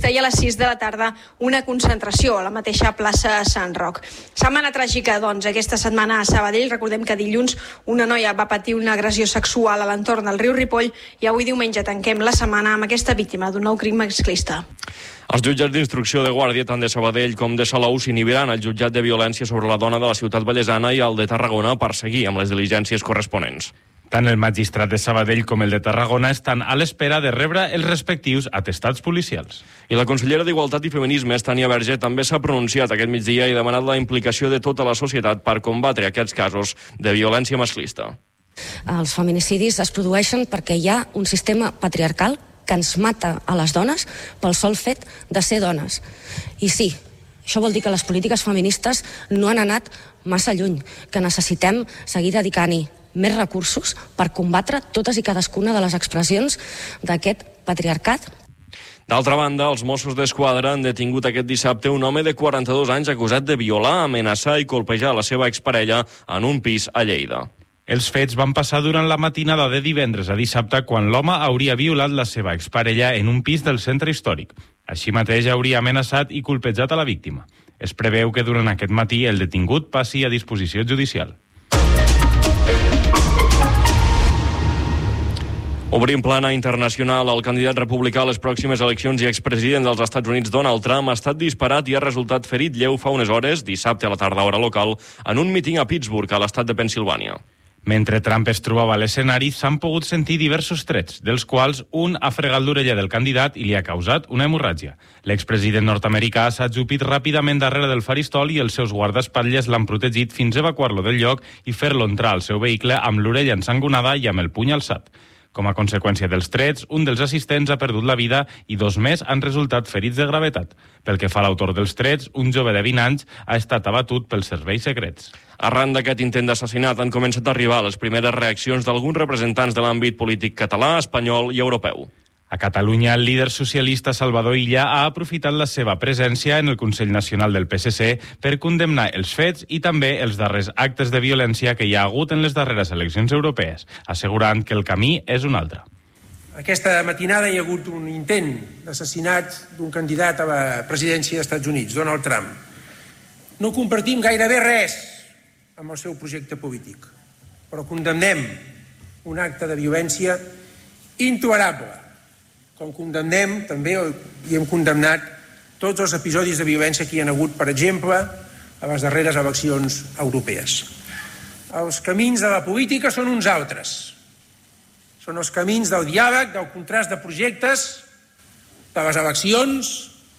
6 de la tarda una concentració a la mateixa plaça Sant Roc. Setmana tràgica, doncs, aquesta setmana a Sabadell. Recordem que dilluns una noia va patir una agressió sexual a l'entorn del riu Ripoll i avui diumenge tanquem la setmana amb aquesta víctima d'un nou crim masclista. Els jutjats d'instrucció de Guàrdia, tant de Sabadell com de Salou, s'inhibiran al jutjat de violència sobre la dona de la ciutat vallesana i al de Tarragona per seguir amb les diligències corresponents. Tant el magistrat de Sabadell com el de Tarragona estan a l'espera de rebre els respectius atestats policials. I la consellera d'Igualtat i Feminismes, Tània Verge, també s'ha pronunciat aquest migdia i demanat la implicació de tota la societat per combatre aquests casos de violència masclista. Els feminicidis es produeixen perquè hi ha un sistema patriarcal que ens mata a les dones pel sol fet de ser dones. I sí, això vol dir que les polítiques feministes no han anat massa lluny, que necessitem seguir dedicant-hi més recursos per combatre totes i cadascuna de les expressions d'aquest patriarcat. D'altra banda, els Mossos d'Esquadra han detingut aquest dissabte un home de 42 anys acusat de violar, amenaçar i colpejar la seva exparella en un pis a Lleida. Els fets van passar durant la matinada de divendres a dissabte quan l'home hauria violat la seva exparella en un pis del centre històric. Així mateix hauria amenaçat i colpejat a la víctima. Es preveu que durant aquest matí el detingut passi a disposició judicial. Obrim plana internacional. El candidat republicà a les pròximes eleccions i expresident dels Estats Units, Donald Trump, ha estat disparat i ha resultat ferit lleu fa unes hores, dissabte a la tarda hora local, en un míting a Pittsburgh, a l'estat de Pennsilvània. Mentre Trump es trobava a l'escenari, s'han pogut sentir diversos trets, dels quals un ha fregat l'orella del candidat i li ha causat una hemorràgia. L'expresident nord-americà s'ha ajupit ràpidament darrere del faristol i els seus guardaespatlles l'han protegit fins a evacuar-lo del lloc i fer-lo entrar al seu vehicle amb l'orella ensangonada i amb el puny alçat. Com a conseqüència dels trets, un dels assistents ha perdut la vida i 2 més han resultat ferits de gravetat. Pel que fa a l'autor dels trets, un jove de 20 anys ha estat abatut pels serveis secrets. Arran d'aquest intent d'assassinat han començat a arribar les primeres reaccions d'alguns representants de l'àmbit polític català, espanyol i europeu. A Catalunya, el líder socialista Salvador Illa ha aprofitat la seva presència en el Consell Nacional del PSC per condemnar els fets i també els darrers actes de violència que hi ha hagut en les darreres eleccions europees, assegurant que el camí és un altre. Aquesta matinada hi ha hagut un intent d'assassinat d'un candidat a la presidència dels Estats Units, Donald Trump. No compartim gairebé res amb el seu projecte polític, però condemnem un acte de violència intolerable, com condemnem també i hem condemnat tots els episodis de violència que hi ha hagut, per exemple, a les darreres eleccions europees. Els camins de la política són uns altres. Són els camins del diàleg, del contrast de projectes, de les eleccions,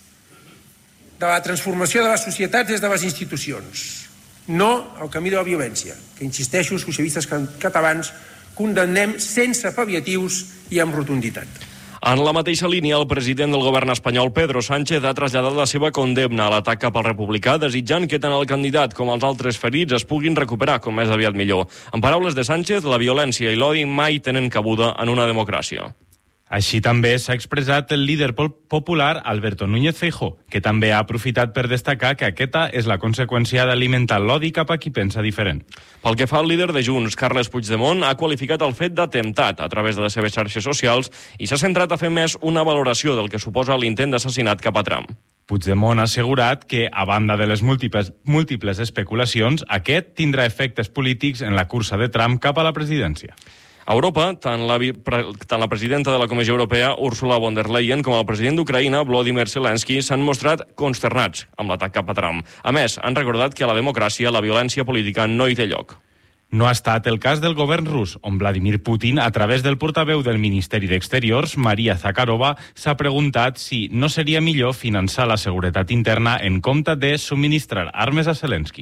de la transformació de les societats des de les institucions. No el camí de la violència, que, insisteixo, els socialistes catalans condemnem sense pal·liatius i amb rotunditat. En la mateixa línia, el president del govern espanyol, Pedro Sánchez, ha traslladat la seva condemna a l'atac cap al republicà, desitjant que tant el candidat com els altres ferits es puguin recuperar com més aviat millor. En paraules de Sánchez, la violència i l'odi mai tenen cabuda en una democràcia. Així també s'ha expressat el líder popular Alberto Núñez Feijóo, que també ha aprofitat per destacar que aquesta és la conseqüència d'alimentar l'odi cap a qui pensa diferent. Pel que fa al líder de Junts, Carles Puigdemont, ha qualificat el fet d'atemptat a través de les seves xarxes socials i s'ha centrat a fer més una valoració del que suposa l'intent d'assassinat cap a Trump. Puigdemont ha assegurat que, a banda de les múltiples especulacions, aquest tindrà efectes polítics en la cursa de Trump cap a la presidència. A Europa, tant la presidenta de la Comissió Europea, Ursula von der Leyen, com el president d'Ucraïna, Volodymyr Zelensky, s'han mostrat consternats amb l'atac cap a Trump. A més, han recordat que a la democràcia la violència política no hi té lloc. No ha estat el cas del govern rus, on Vladimir Putin, a través del portaveu del Ministeri d'Exteriors, Maria Zakharova, s'ha preguntat si no seria millor finançar la seguretat interna en compte de subministrar armes a Zelensky.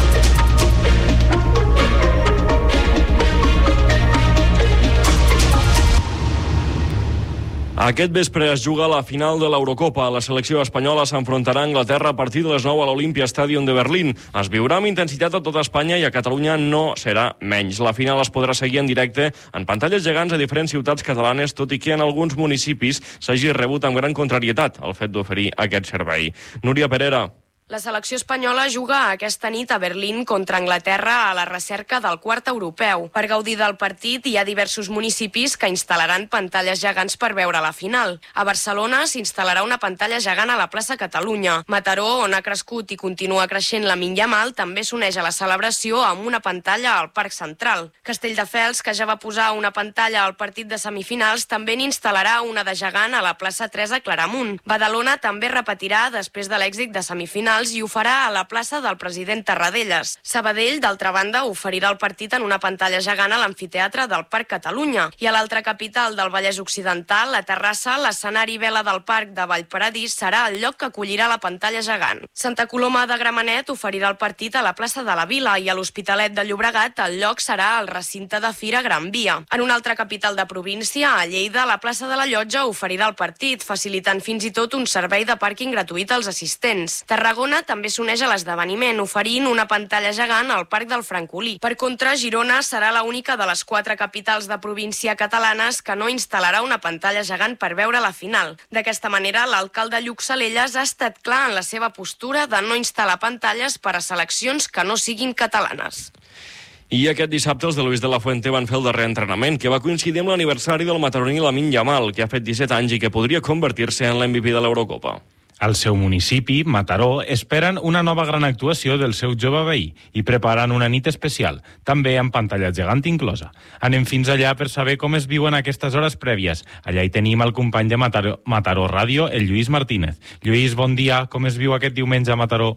Aquest vespre es juga la final de l'Eurocopa. La selecció espanyola s'enfrontarà a Anglaterra a partir de les 9 a l'Olympia Stadium de Berlín. Es viurà amb intensitat a tota Espanya i a Catalunya no serà menys. La final es podrà seguir en directe en pantalles gegants a diferents ciutats catalanes, tot i que en alguns municipis s'hagi rebut amb gran contrarietat el fet d'oferir aquest servei. Núria Perera. La selecció espanyola juga aquesta nit a Berlín contra Anglaterra a la recerca del quart europeu. Per gaudir del partit hi ha diversos municipis que instal·laran pantalles gegants per veure la final. A Barcelona s'instal·larà una pantalla gegant a la plaça Catalunya. Mataró, on ha crescut i continua creixent Lamine Yamal, també s'uneix a la celebració amb una pantalla al Parc Central. Castelldefels, que ja va posar una pantalla al partit de semifinals, també n'instal·larà una de gegant a la plaça Teresa Claramunt. Badalona també repetirà després de l'èxit de semifinals i ho farà a la plaça del president Tarradellas. Sabadell, d'altra banda, oferirà el partit en una pantalla gegant a l'amfiteatre del Parc Catalunya. I a l'altra capital del Vallès Occidental, a Terrassa, l'escenari vela del Parc de Vallparadís serà el lloc que acollirà la pantalla gegant. Santa Coloma de Gramenet oferirà el partit a la plaça de la Vila i a l'Hospitalet de Llobregat el lloc serà el recinte de Fira Gran Via. En una altra capital de província, a Lleida, la plaça de la Llotja oferirà el partit, facilitant fins i tot un servei de pàrquing gratuït als assistents. Tarragona també s'uneix a l'esdeveniment, oferint una pantalla gegant al Parc del Francolí. Per contra, Girona serà l'única de les 4 capitals de província catalanes que no instal·larà una pantalla gegant per veure la final. D'aquesta manera, l'alcalde Lluc Salellas ha estat clar en la seva postura de no instal·lar pantalles per a seleccions que no siguin catalanes. I aquest dissabte els de Luis de la Fuente van fer el darrer entrenament, que va coincidir amb l'aniversari del mataroní Lamine Yamal, que ha fet 17 anys i que podria convertir-se en l'MVP de l'Eurocopa. Al seu municipi, Mataró, esperen una nova gran actuació del seu jove veí i preparen una nit especial, també amb pantalla gegant inclosa. Anem fins allà per saber com es viuen aquestes hores prèvies. Allà hi tenim el company de Mataró Ràdio, el Lluís Martínez. Lluís, bon dia. Com es viu aquest diumenge a Mataró?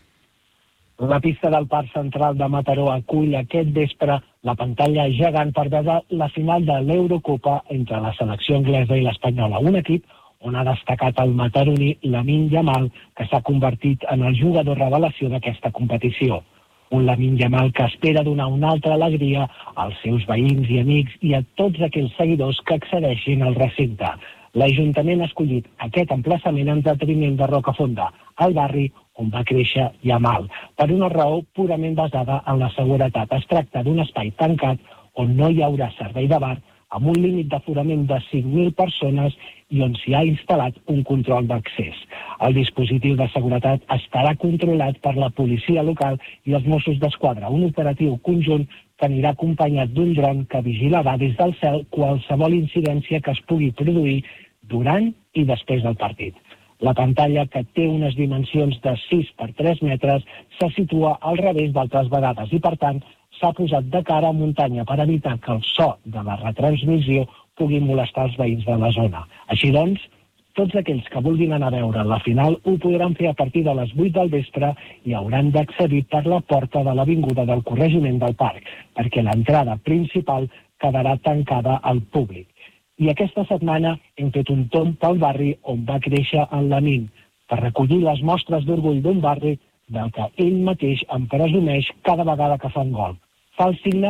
La pista del Parc Central de Mataró acull aquest vespre la pantalla gegant per veure la final de l'Eurocopa entre la selecció anglesa i l'espanyola. Un equip on ha destacat el mataroní Lamine Yamal, que s'ha convertit en el jugador revelació d'aquesta competició. Un Lamine Yamal que espera donar una altra alegria als seus veïns i amics i a tots aquells seguidors que accedeixin al recinte. L'Ajuntament ha escollit aquest emplaçament en detriment de Rocafonda, el barri on va créixer Yamal, per una raó purament basada en la seguretat. Es tracta d'un espai tancat on no hi haurà servei de bar, amb un límit d'aforament de 5.000 persones i on s'hi ha instal·lat un control d'accés. El dispositiu de seguretat estarà controlat per la policia local i els Mossos d'Esquadra, un operatiu conjunt que anirà acompanyat d'un dron que vigilarà des del cel qualsevol incidència que es pugui produir durant i després del partit. La pantalla, que té unes dimensions de 6 per 3 metres, se situa al revés d'altres vegades i, per tant, s'ha posat de cara a muntanya per evitar que el so de la retransmissió pugui molestar els veïns de la zona. Així doncs, tots aquells que vulguin anar a veure la final ho podran fer a partir de les 8 del vespre i hauran d'accedir per la porta de l'avinguda del Corregiment del Parc, perquè l'entrada principal quedarà tancada al públic. I aquesta setmana hem fet un tomb pel barri on va créixer en Lamine, per recollir les mostres d'orgull d'un barri del que ell mateix en presumeix cada vegada que fa un gol. Fa el signe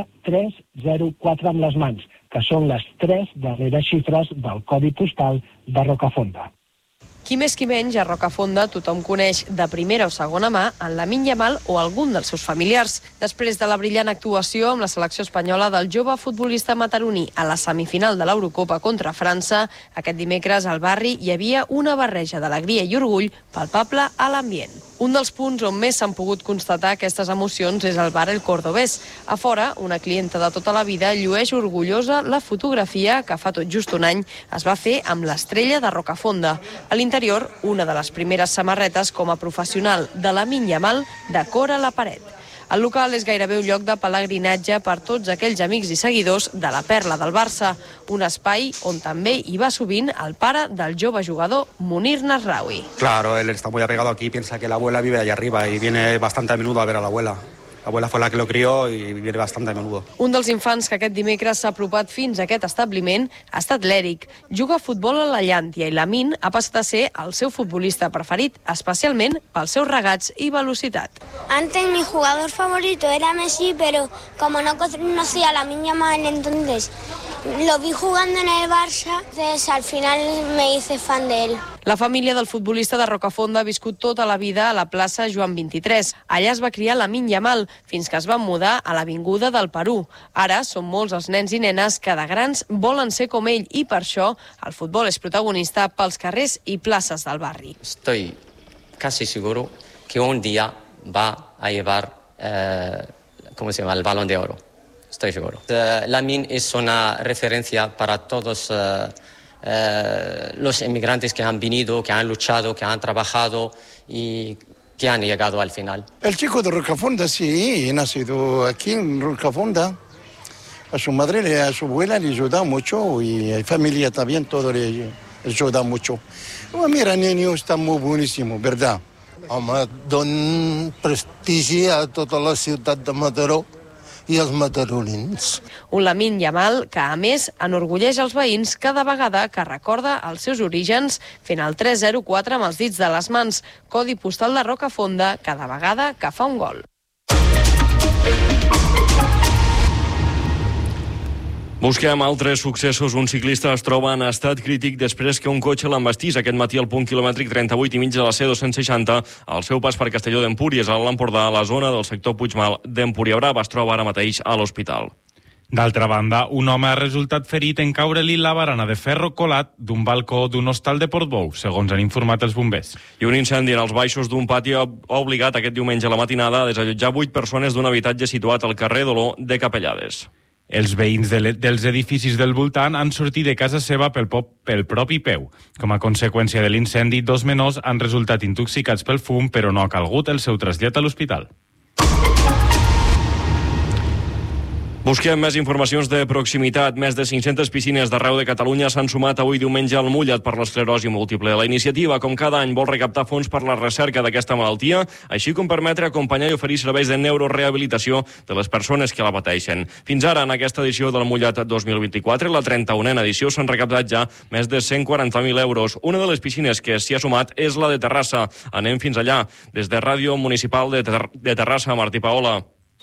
304 amb les mans, que són les 3 darreres xifres del codi postal de Rocafonda. Qui més qui menys, a Rocafonda tothom coneix de primera o segona mà en Lamine Yamal o algun dels seus familiars. Després de la brillant actuació amb la selecció espanyola del jove futbolista mataroní a la semifinal de l'Eurocopa contra França, aquest dimecres al barri hi havia una barreja d'alegria i orgull palpable a l'ambient. Un dels punts on més s'han pogut constatar aquestes emocions és el bar El Cordobès. A fora, una clienta de tota la vida llueix orgullosa la fotografia que fa tot just un any es va fer amb l'estrella de Rocafonda. A l'interior, una de les primeres samarretes com a professional de Lamine Yamal decora la paret. El local és gairebé un lloc de pelegrinatge per tots aquells amics i seguidors de la perla del Barça, un espai on també hi va sovint el pare del jove jugador Munir Nasraoui. Claro, él está muy apegado aquí, piensa que la abuela vive allá arriba y viene bastante a menudo a ver a la abuela. La abuela fue la que lo crió y viene bastante a menudo. Un dels infants que aquest dimecres s'ha apropat fins a aquest establiment ha estat l'Eric. Juga a futbol a la Llàntia i Lamine ha passat a ser el seu futbolista preferit, especialment pels seus regats i velocitat. Antes mi jugador favorito era Messi, pero como no conocía a Lamine Yamal, entonces lo vi jugando en el Barça, entonces al final me hice fan de él. La família del futbolista de Rocafonda ha viscut tota la vida a la plaça Joan 23. Allà es va criar Lamine Yamal, fins que es va mudar a l'Avinguda del Perú. Ara són molts els nens i nenes que de grans volen ser com ell i per això el futbol és protagonista pels carrers i places del barri. Estoy casi seguro que un día va a llevar el Balón de Oro. Estoy seguro. Lamine es una referencia para todos los inmigrantes que han venido, que han luchado, que han trabajado y que han llegado al final. El chico de Rocafonda, sí, nacido aquí en Rocafonda. A su madre y a su abuela le ayuda mucho y a la familia también, todo le ayuda mucho. Mira, niño, está muy buenísimo, ¿verdad? Home, don prestigi a tota la ciutat de Mataró i els mataronins. Un Lamine Yamal que, a més, enorgulleix els veïns cada vegada que recorda els seus orígens fent el 3-0-4 amb els dits de les mans, codi postal de Rocafonda cada vegada que fa un gol. Busquem altres successos. Un ciclista es troba en estat crític després que un cotxe l'embastís aquest matí al punt quilomètric 38,5 de la C260 al seu pas per Castelló d'Empúries, a l'Empordà, a la zona del sector Puigmal d'Empúria Brava. Es troba ara mateix a l'hospital. D'altra banda, un home ha resultat ferit en caure-li la barana de ferro colat d'un balcó d'un hostal de Portbou, segons han informat els bombers. I un incendi en els baixos d'un pati ha obligat aquest diumenge a la matinada a desallotjar 8 persones d'un habitatge situat al carrer Dolor de Capellades. Els veïns dels edificis del voltant han sortit de casa seva pel propi peu. Com a conseqüència de l'incendi, 2 menors han resultat intoxicats pel fum, però no ha calgut el seu trasllat a l'hospital. Busquem més informacions de proximitat. Més de 500 piscines d'arreu de Catalunya s'han sumat avui diumenge al Mullet per l'esclerosi múltiple. La iniciativa, com cada any, vol recaptar fons per la recerca d'aquesta malaltia, així com permetre acompanyar i oferir serveis de neurorehabilitació de les persones que la pateixen. Fins ara, en aquesta edició del Mullet 2024, la 31a edició, s'han recaptat ja més de 140.000 euros. Una de les piscines que s'hi ha sumat és la de Terrassa. Anem fins allà. Des de Ràdio Municipal de Terrassa, Martí Paola.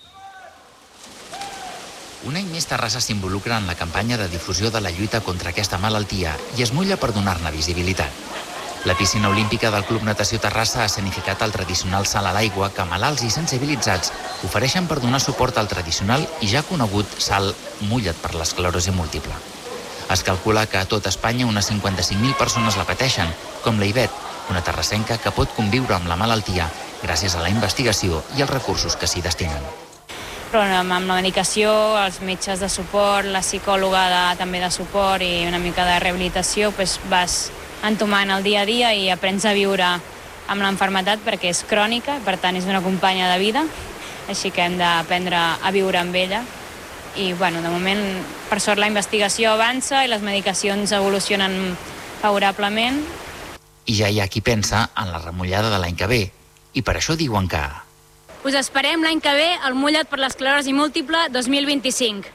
Un any més Terrassa s'involucra en la campanya de difusió de la lluita contra aquesta malaltia i es mulla per donar-ne visibilitat. La piscina olímpica del Club Natació Terrassa ha escenificat el tradicional salt a l'aigua que malalts i sensibilitzats ofereixen per donar suport al tradicional i ja conegut salt Mulla't per l'esclerosi múltiple. Es calcula que a tot Espanya unes 55.000 persones la pateixen, com la Ivet, una terrassenca que pot conviure amb la malaltia gràcies a la investigació i els recursos que s'hi destinen. Però amb la medicació, els metges de suport, la psicòloga també de suport i una mica de rehabilitació, vas entomant el dia a dia i aprens a viure amb l'enfermetat perquè és crònica, per tant és una companya de vida, així que hem d'aprendre a viure amb ella. I de moment, per sort, la investigació avança i les medicacions evolucionen favorablement. I ja hi ha qui pensa en la remullada de l'any que ve, i per això diuen que... Us esperem l'any que ve al Mullet per l'esclerosi múltiple 2025.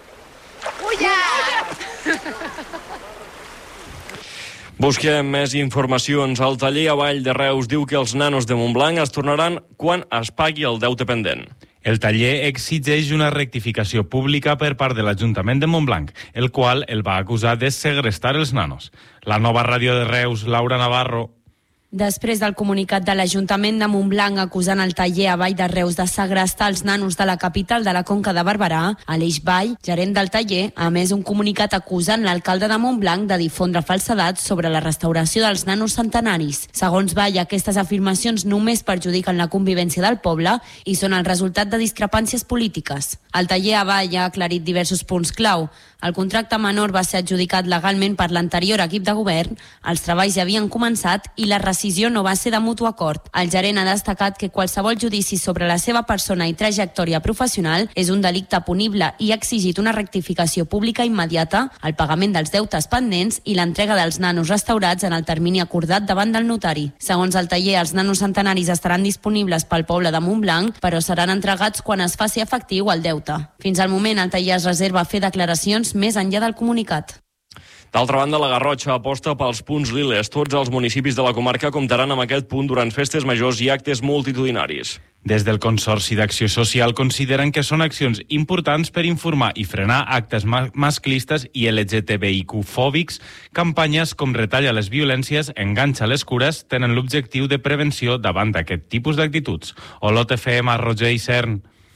Busquem més informacions. El taller a Vall de Reus diu que els nanos de Montblanc es tornaran quan es pagui el deute pendent. El taller exigeix una rectificació pública per part de l'Ajuntament de Montblanc, el qual el va acusar de segrestar els nanos. La nova ràdio de Reus, Laura Navarro. Després del comunicat de l'Ajuntament de Montblanc acusant el taller a Vall de Reus de segrestar els nanos de la capital de la Conca de Barberà, Aleix Vall, gerent del taller, ha emès un comunicat acusant l'alcalde de Montblanc de difondre falsedats sobre la restauració dels nanos centenaris. Segons Vall, aquestes afirmacions només perjudiquen la convivència del poble i són el resultat de discrepàncies polítiques. El taller a Vall ha aclarit diversos punts clau. El contracte menor va ser adjudicat legalment per l'anterior equip de govern, els treballs ja havien començat i la rescissió no va ser de mutu acord. El gerent ha destacat que qualsevol judici sobre la seva persona i trajectòria professional és un delicte punible i ha exigit una rectificació pública immediata, el pagament dels deutes pendents i l'entrega dels nanos restaurats en el termini acordat davant del notari. Segons el taller, els nanos centenaris estaran disponibles pel poble de Montblanc, però seran entregats quan es faci efectiu el deute. Fins al moment, el taller es reserva a fer declaracions més enllà del comunicat. D'altra banda, la Garrotxa aposta pels punts liles. Tots els municipis de la comarca comptaran amb aquest punt durant festes majors i actes multitudinaris. Des del Consorci d'Acció Social consideren que són accions importants per informar i frenar actes masclistes i LGTBIQ-fòbics. Campanyes com Retalla les violències, Enganxa les cures tenen l'objectiu de prevenció davant d'aquest tipus d'actituds. Olot FM, Roger Isern.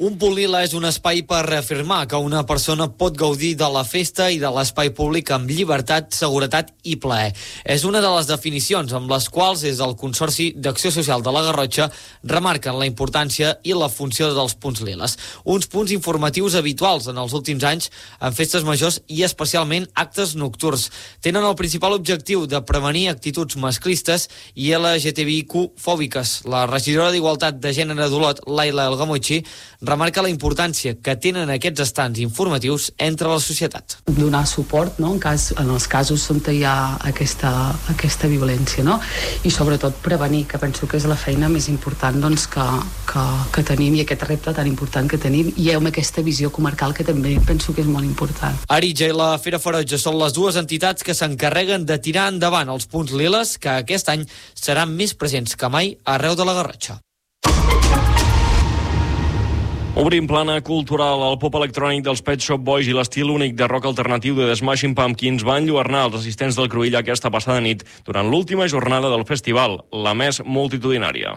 Un punt lila és un espai per reafirmar que una persona pot gaudir de la festa i de l'espai públic amb llibertat, seguretat i plaer. És una de les definicions amb les quals des del Consorci d'Acció Social de la Garrotxa remarquen la importància i la funció dels punts liles. Uns punts informatius habituals en els últims anys en festes majors i especialment actes nocturns. Tenen el principal objectiu de prevenir actituds masclistes i LGTBIQ-fòbiques. La regidora d'Igualtat de Gènere d'Olot, Laila El Gamoichi, remarca la importància que tenen aquests estants informatius entre la societat. Donar suport, no? en els casos on hi ha aquesta violència, no? I sobretot prevenir, que penso que és la feina més important doncs, que tenim i aquest repte tan important que tenim, i amb aquesta visió comarcal que també penso que és molt important. Aritja i la Fira Ferotge són les dues entitats que s'encarreguen de tirar endavant els punts liles, que aquest any seran més presents que mai arreu de la Garrotxa. Obrim plana cultural. El pop electrònic dels Pet Shop Boys i l'estil únic de rock alternatiu de The Smashing Pumpkins van enlluernar els assistents del Cruïlla aquesta passada nit durant l'última jornada del festival, la més multitudinària.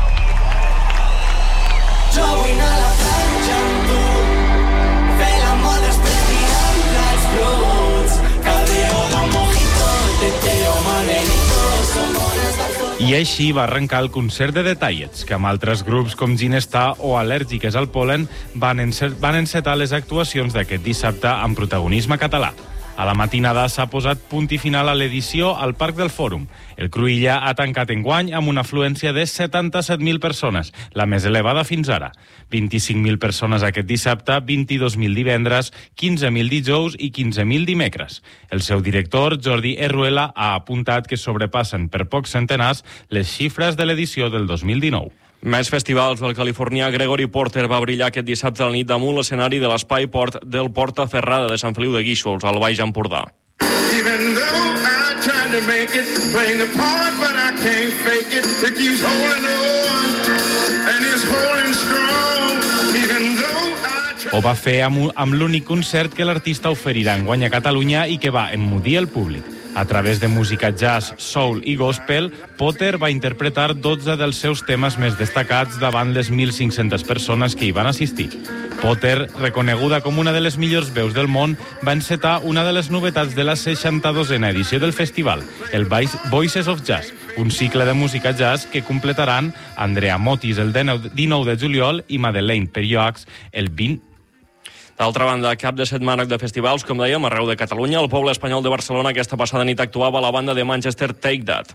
Jo vull anar a la platja amb tu, fer l'amor després tirant els bruts, cadeo de mojito, teteo manelito, som bones de tot. I així va arrencar el concert de The Tiets, que amb altres grups com Ginestar o Al·lèrgiques al Pol·len van encetar les actuacions d'aquest dissabte amb protagonisme català. A la matinada s'ha posat punt i final a l'edició al Parc del Fòrum. El Cruïlla ha tancat enguany amb una afluència de 77.000 persones, la més elevada fins ara. 25.000 persones aquest dissabte, 22.000 divendres, 15.000 dijous i 15.000 dimecres. El seu director, Jordi Erruela, ha apuntat que sobrepassen per pocs centenars les xifres de l'edició del 2019. Més festivals. El californià Gregory Porter va brillar aquest dissabte a la nit damunt l'escenari de l'Espai Port del Porta Ferrada de Sant Feliu de Guíxols, al Baix Empordà. Ho va fer amb l'únic concert que l'artista oferirà enguany a Catalunya i que va emmudir el públic. A través de música jazz, soul i gospel, Potter va interpretar 12 dels seus temes més destacats davant les 1.500 persones que hi van assistir. Potter, reconeguda com una de les millors veus del món, va encetar una de les novetats de la 62a edició del festival, el Voices of Jazz, un cicle de música jazz que completaran Andrea Motis el 19 de juliol i Madeleine Periox el 20. D'altra banda, cap de setmana de festivals, com dèiem, arreu de Catalunya. El poble espanyol de Barcelona aquesta passada nit actuava la banda de Manchester Take That.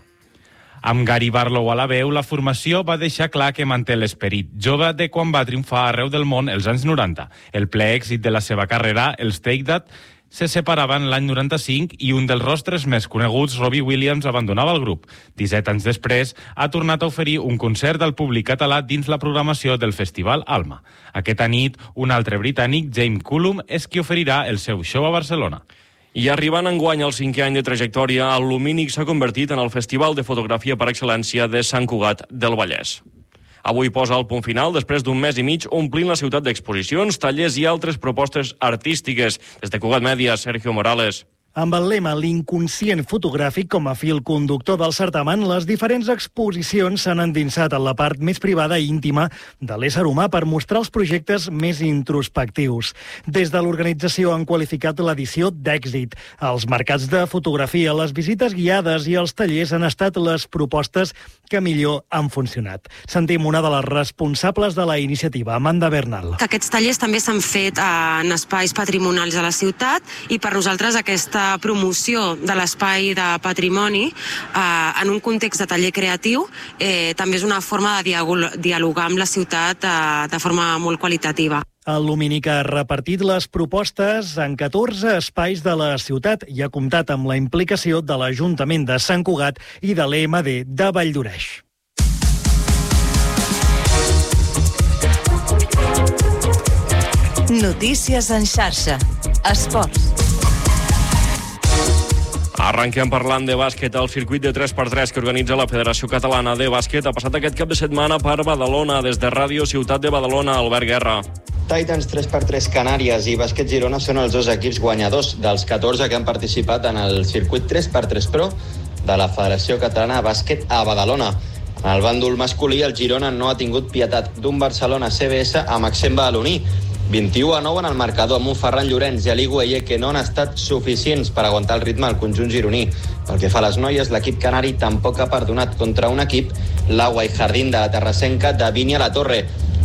Amb Gary Barlow a la veu, la formació va deixar clar que manté l'esperit jove de quan va triomfar arreu del món els anys 90. El ple èxit de la seva carrera, els Take That, se separaven l'any 95 i un dels rostres més coneguts, Robbie Williams, abandonava el grup. 17 anys després, ha tornat a oferir un concert al públic català dins la programació del Festival Alma. Aquesta nit, un altre britànic, James Cullum, és qui oferirà el seu show a Barcelona. I arribant enguany al 5è any de trajectòria, el Lumínic s'ha convertit en el festival de fotografia per excel·lència de Sant Cugat del Vallès. Avui posa el punt final, després d'un mes i mig, omplint la ciutat d'exposicions, tallers i altres propostes artístiques. Des de Cugat Mèdia, Sergio Morales. Amb el lema L'inconscient fotogràfic com a fil conductor del certamen, les diferents exposicions s'han endinsat en la part més privada i íntima de l'ésser humà per mostrar els projectes més introspectius. Des de l'organització han qualificat l'edició d'èxit. Els mercats de fotografia, les visites guiades i els tallers han estat les propostes que millor han funcionat. Sentim una de les responsables de la iniciativa, Amanda Bernal. Aquests tallers també s'han fet en espais patrimonials a la ciutat i per nosaltres aquesta promoció de l'espai de patrimoni en un context de taller creatiu també és una forma de dialogar amb la ciutat de forma molt qualitativa. El Lumínic ha repartit les propostes en 14 espais de la ciutat i ha comptat amb la implicació de l'Ajuntament de Sant Cugat i de l'EMD de Valldoreix. Notícies en xarxa. Esports. Arrenquem parlant de bàsquet. El circuit de 3x3 que organitza la Federació Catalana de Bàsquet ha passat aquest cap de setmana per Badalona. Des de Ràdio Ciutat de Badalona, Albert Guerra. Titans 3x3 Canàries i Bàsquet Girona són els dos equips guanyadors dels 14 que han participat en el circuit 3x3 Pro de la Federació Catalana de Bàsquet a Badalona. En el bàndol masculí, el Girona no ha tingut pietat d'un Barcelona CBS amb accent badaloní. 21-9 en el marcador, amb un Ferran Llorenç i Ali Güelle que no han estat suficients per aguantar el ritme al conjunt gironí. Pel que fa a les noies, l'equip canari tampoc ha perdonat contra un equip, l'Agua i Jardín de la terrassenca de Vini a la Torre.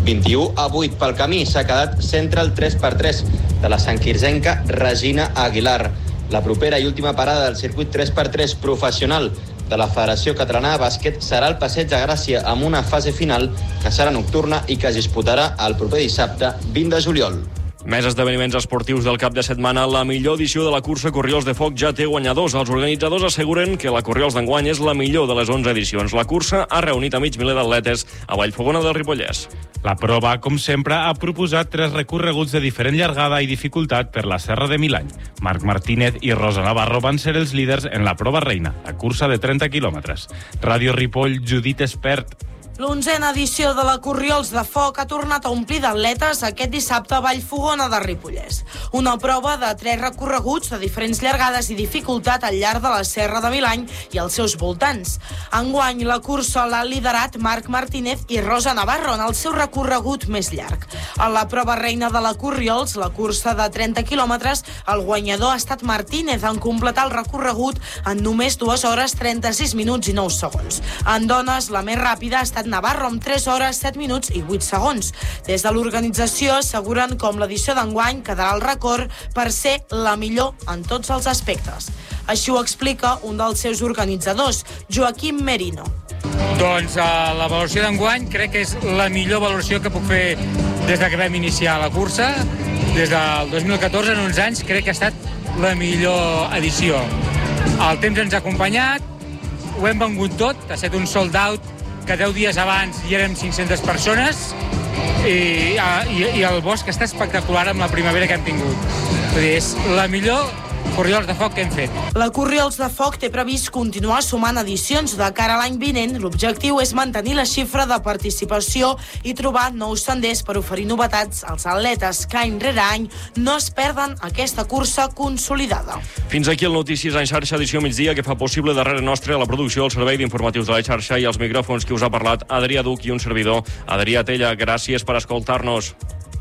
21-8 pel camí, s'ha quedat Central 3x3 de la santquirzenca Regina Aguilar. La propera i última parada del circuit 3x3 professional de la Federació Catalana de Bàsquet serà el Passeig de Gràcia, amb una fase final que serà nocturna i que es disputarà el proper dissabte 20 de juliol. Més esdeveniments esportius del cap de setmana. La millor edició de la cursa Corriols de Foc ja té guanyadors. Els organitzadors asseguren que la Corriols d'enguany és la millor de les 11 edicions. La cursa ha reunit a mig miler d'atletes a Vallfogona del Ripollès. La prova, com sempre, ha proposat 3 recorreguts de diferent llargada i dificultat per la Serra de Milany. Marc Martínez i Rosa Navarro van ser els líders en la prova reina, la cursa de 30 quilòmetres. Ràdio Ripoll, Judit Espert. L'11a edició de la Corriols de Foc ha tornat a omplir d'atletes aquest dissabte a Vallfogona de Ripollès. Una prova de 3 recorreguts de diferents llargades i dificultat al llarg de la Serra de Milany i els seus voltants. Enguany, la cursa l'ha liderat Marc Martínez i Rosa Navarro en el seu recorregut més llarg. A la prova reina de la Corriols, la cursa de 30 quilòmetres, el guanyador ha estat Martínez en completar el recorregut en només 2 hores 36 minuts i 9 segons. En dones, la més ràpida ha estat Navarro amb 3 hores, 7 minuts i 8 segons. Des de l'organització asseguren com l'edició d'enguany quedarà el record per ser la millor en tots els aspectes. Així ho explica un dels seus organitzadors, Joaquim Merino. Doncs la valoració d'enguany crec que és la millor valoració que puc fer des que vam iniciar la cursa. Des del 2014, en uns anys, crec que ha estat la millor edició. El temps ens ha acompanyat, ho hem vengut tot, ha estat un sold out que 10 dies abans hi érem 500 persones i el bosc està espectacular amb la primavera que hem tingut. Vull dir, és la millor Corriols de Foc que hem fet. La Corriols de Foc té previst continuar sumant edicions de cara a l'any vinent. L'objectiu és mantenir la xifra de participació i trobar nous senders per oferir novetats als atletes que any rere any no es perden aquesta cursa consolidada. Fins aquí el Notícies en xarxa edició migdia, que fa possible darrere nostre la producció, el servei d'informatius de la xarxa i els micròfons que us ha parlat Adrià Duc i un servidor, Adrià Tella. Gràcies per escoltar-nos.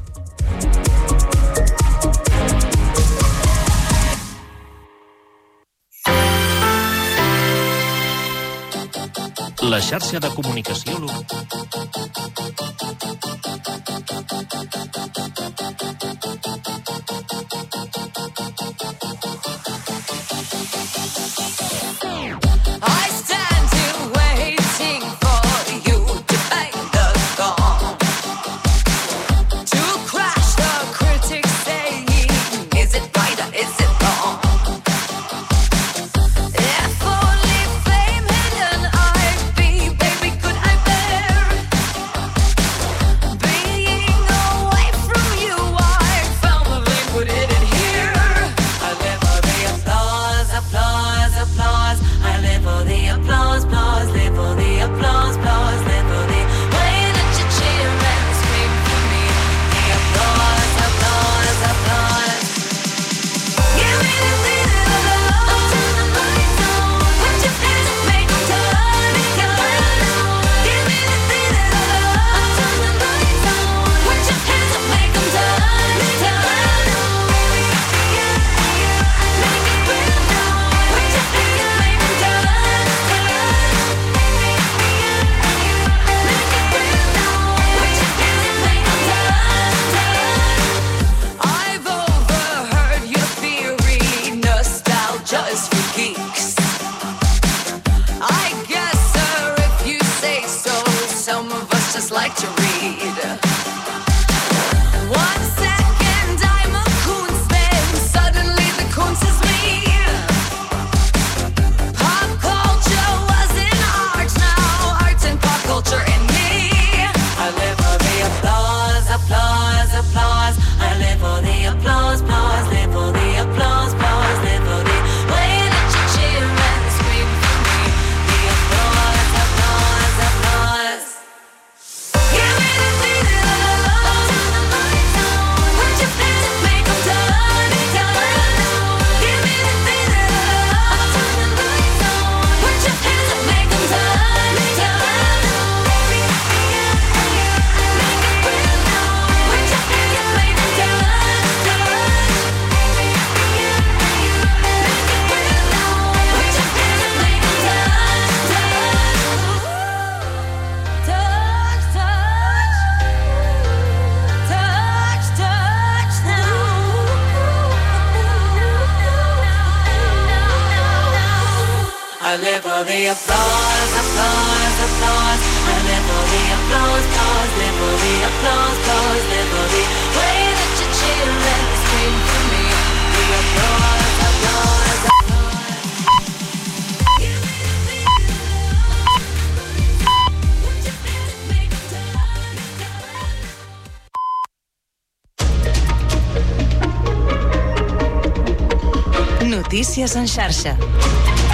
La xarxa de comunicació local. I live for the applause, applause, applause. I live for the applause, applause, live for the applause, applause, live for the way that you cheer and scream for me. The applause, applause, applause. Notícies en xarxa.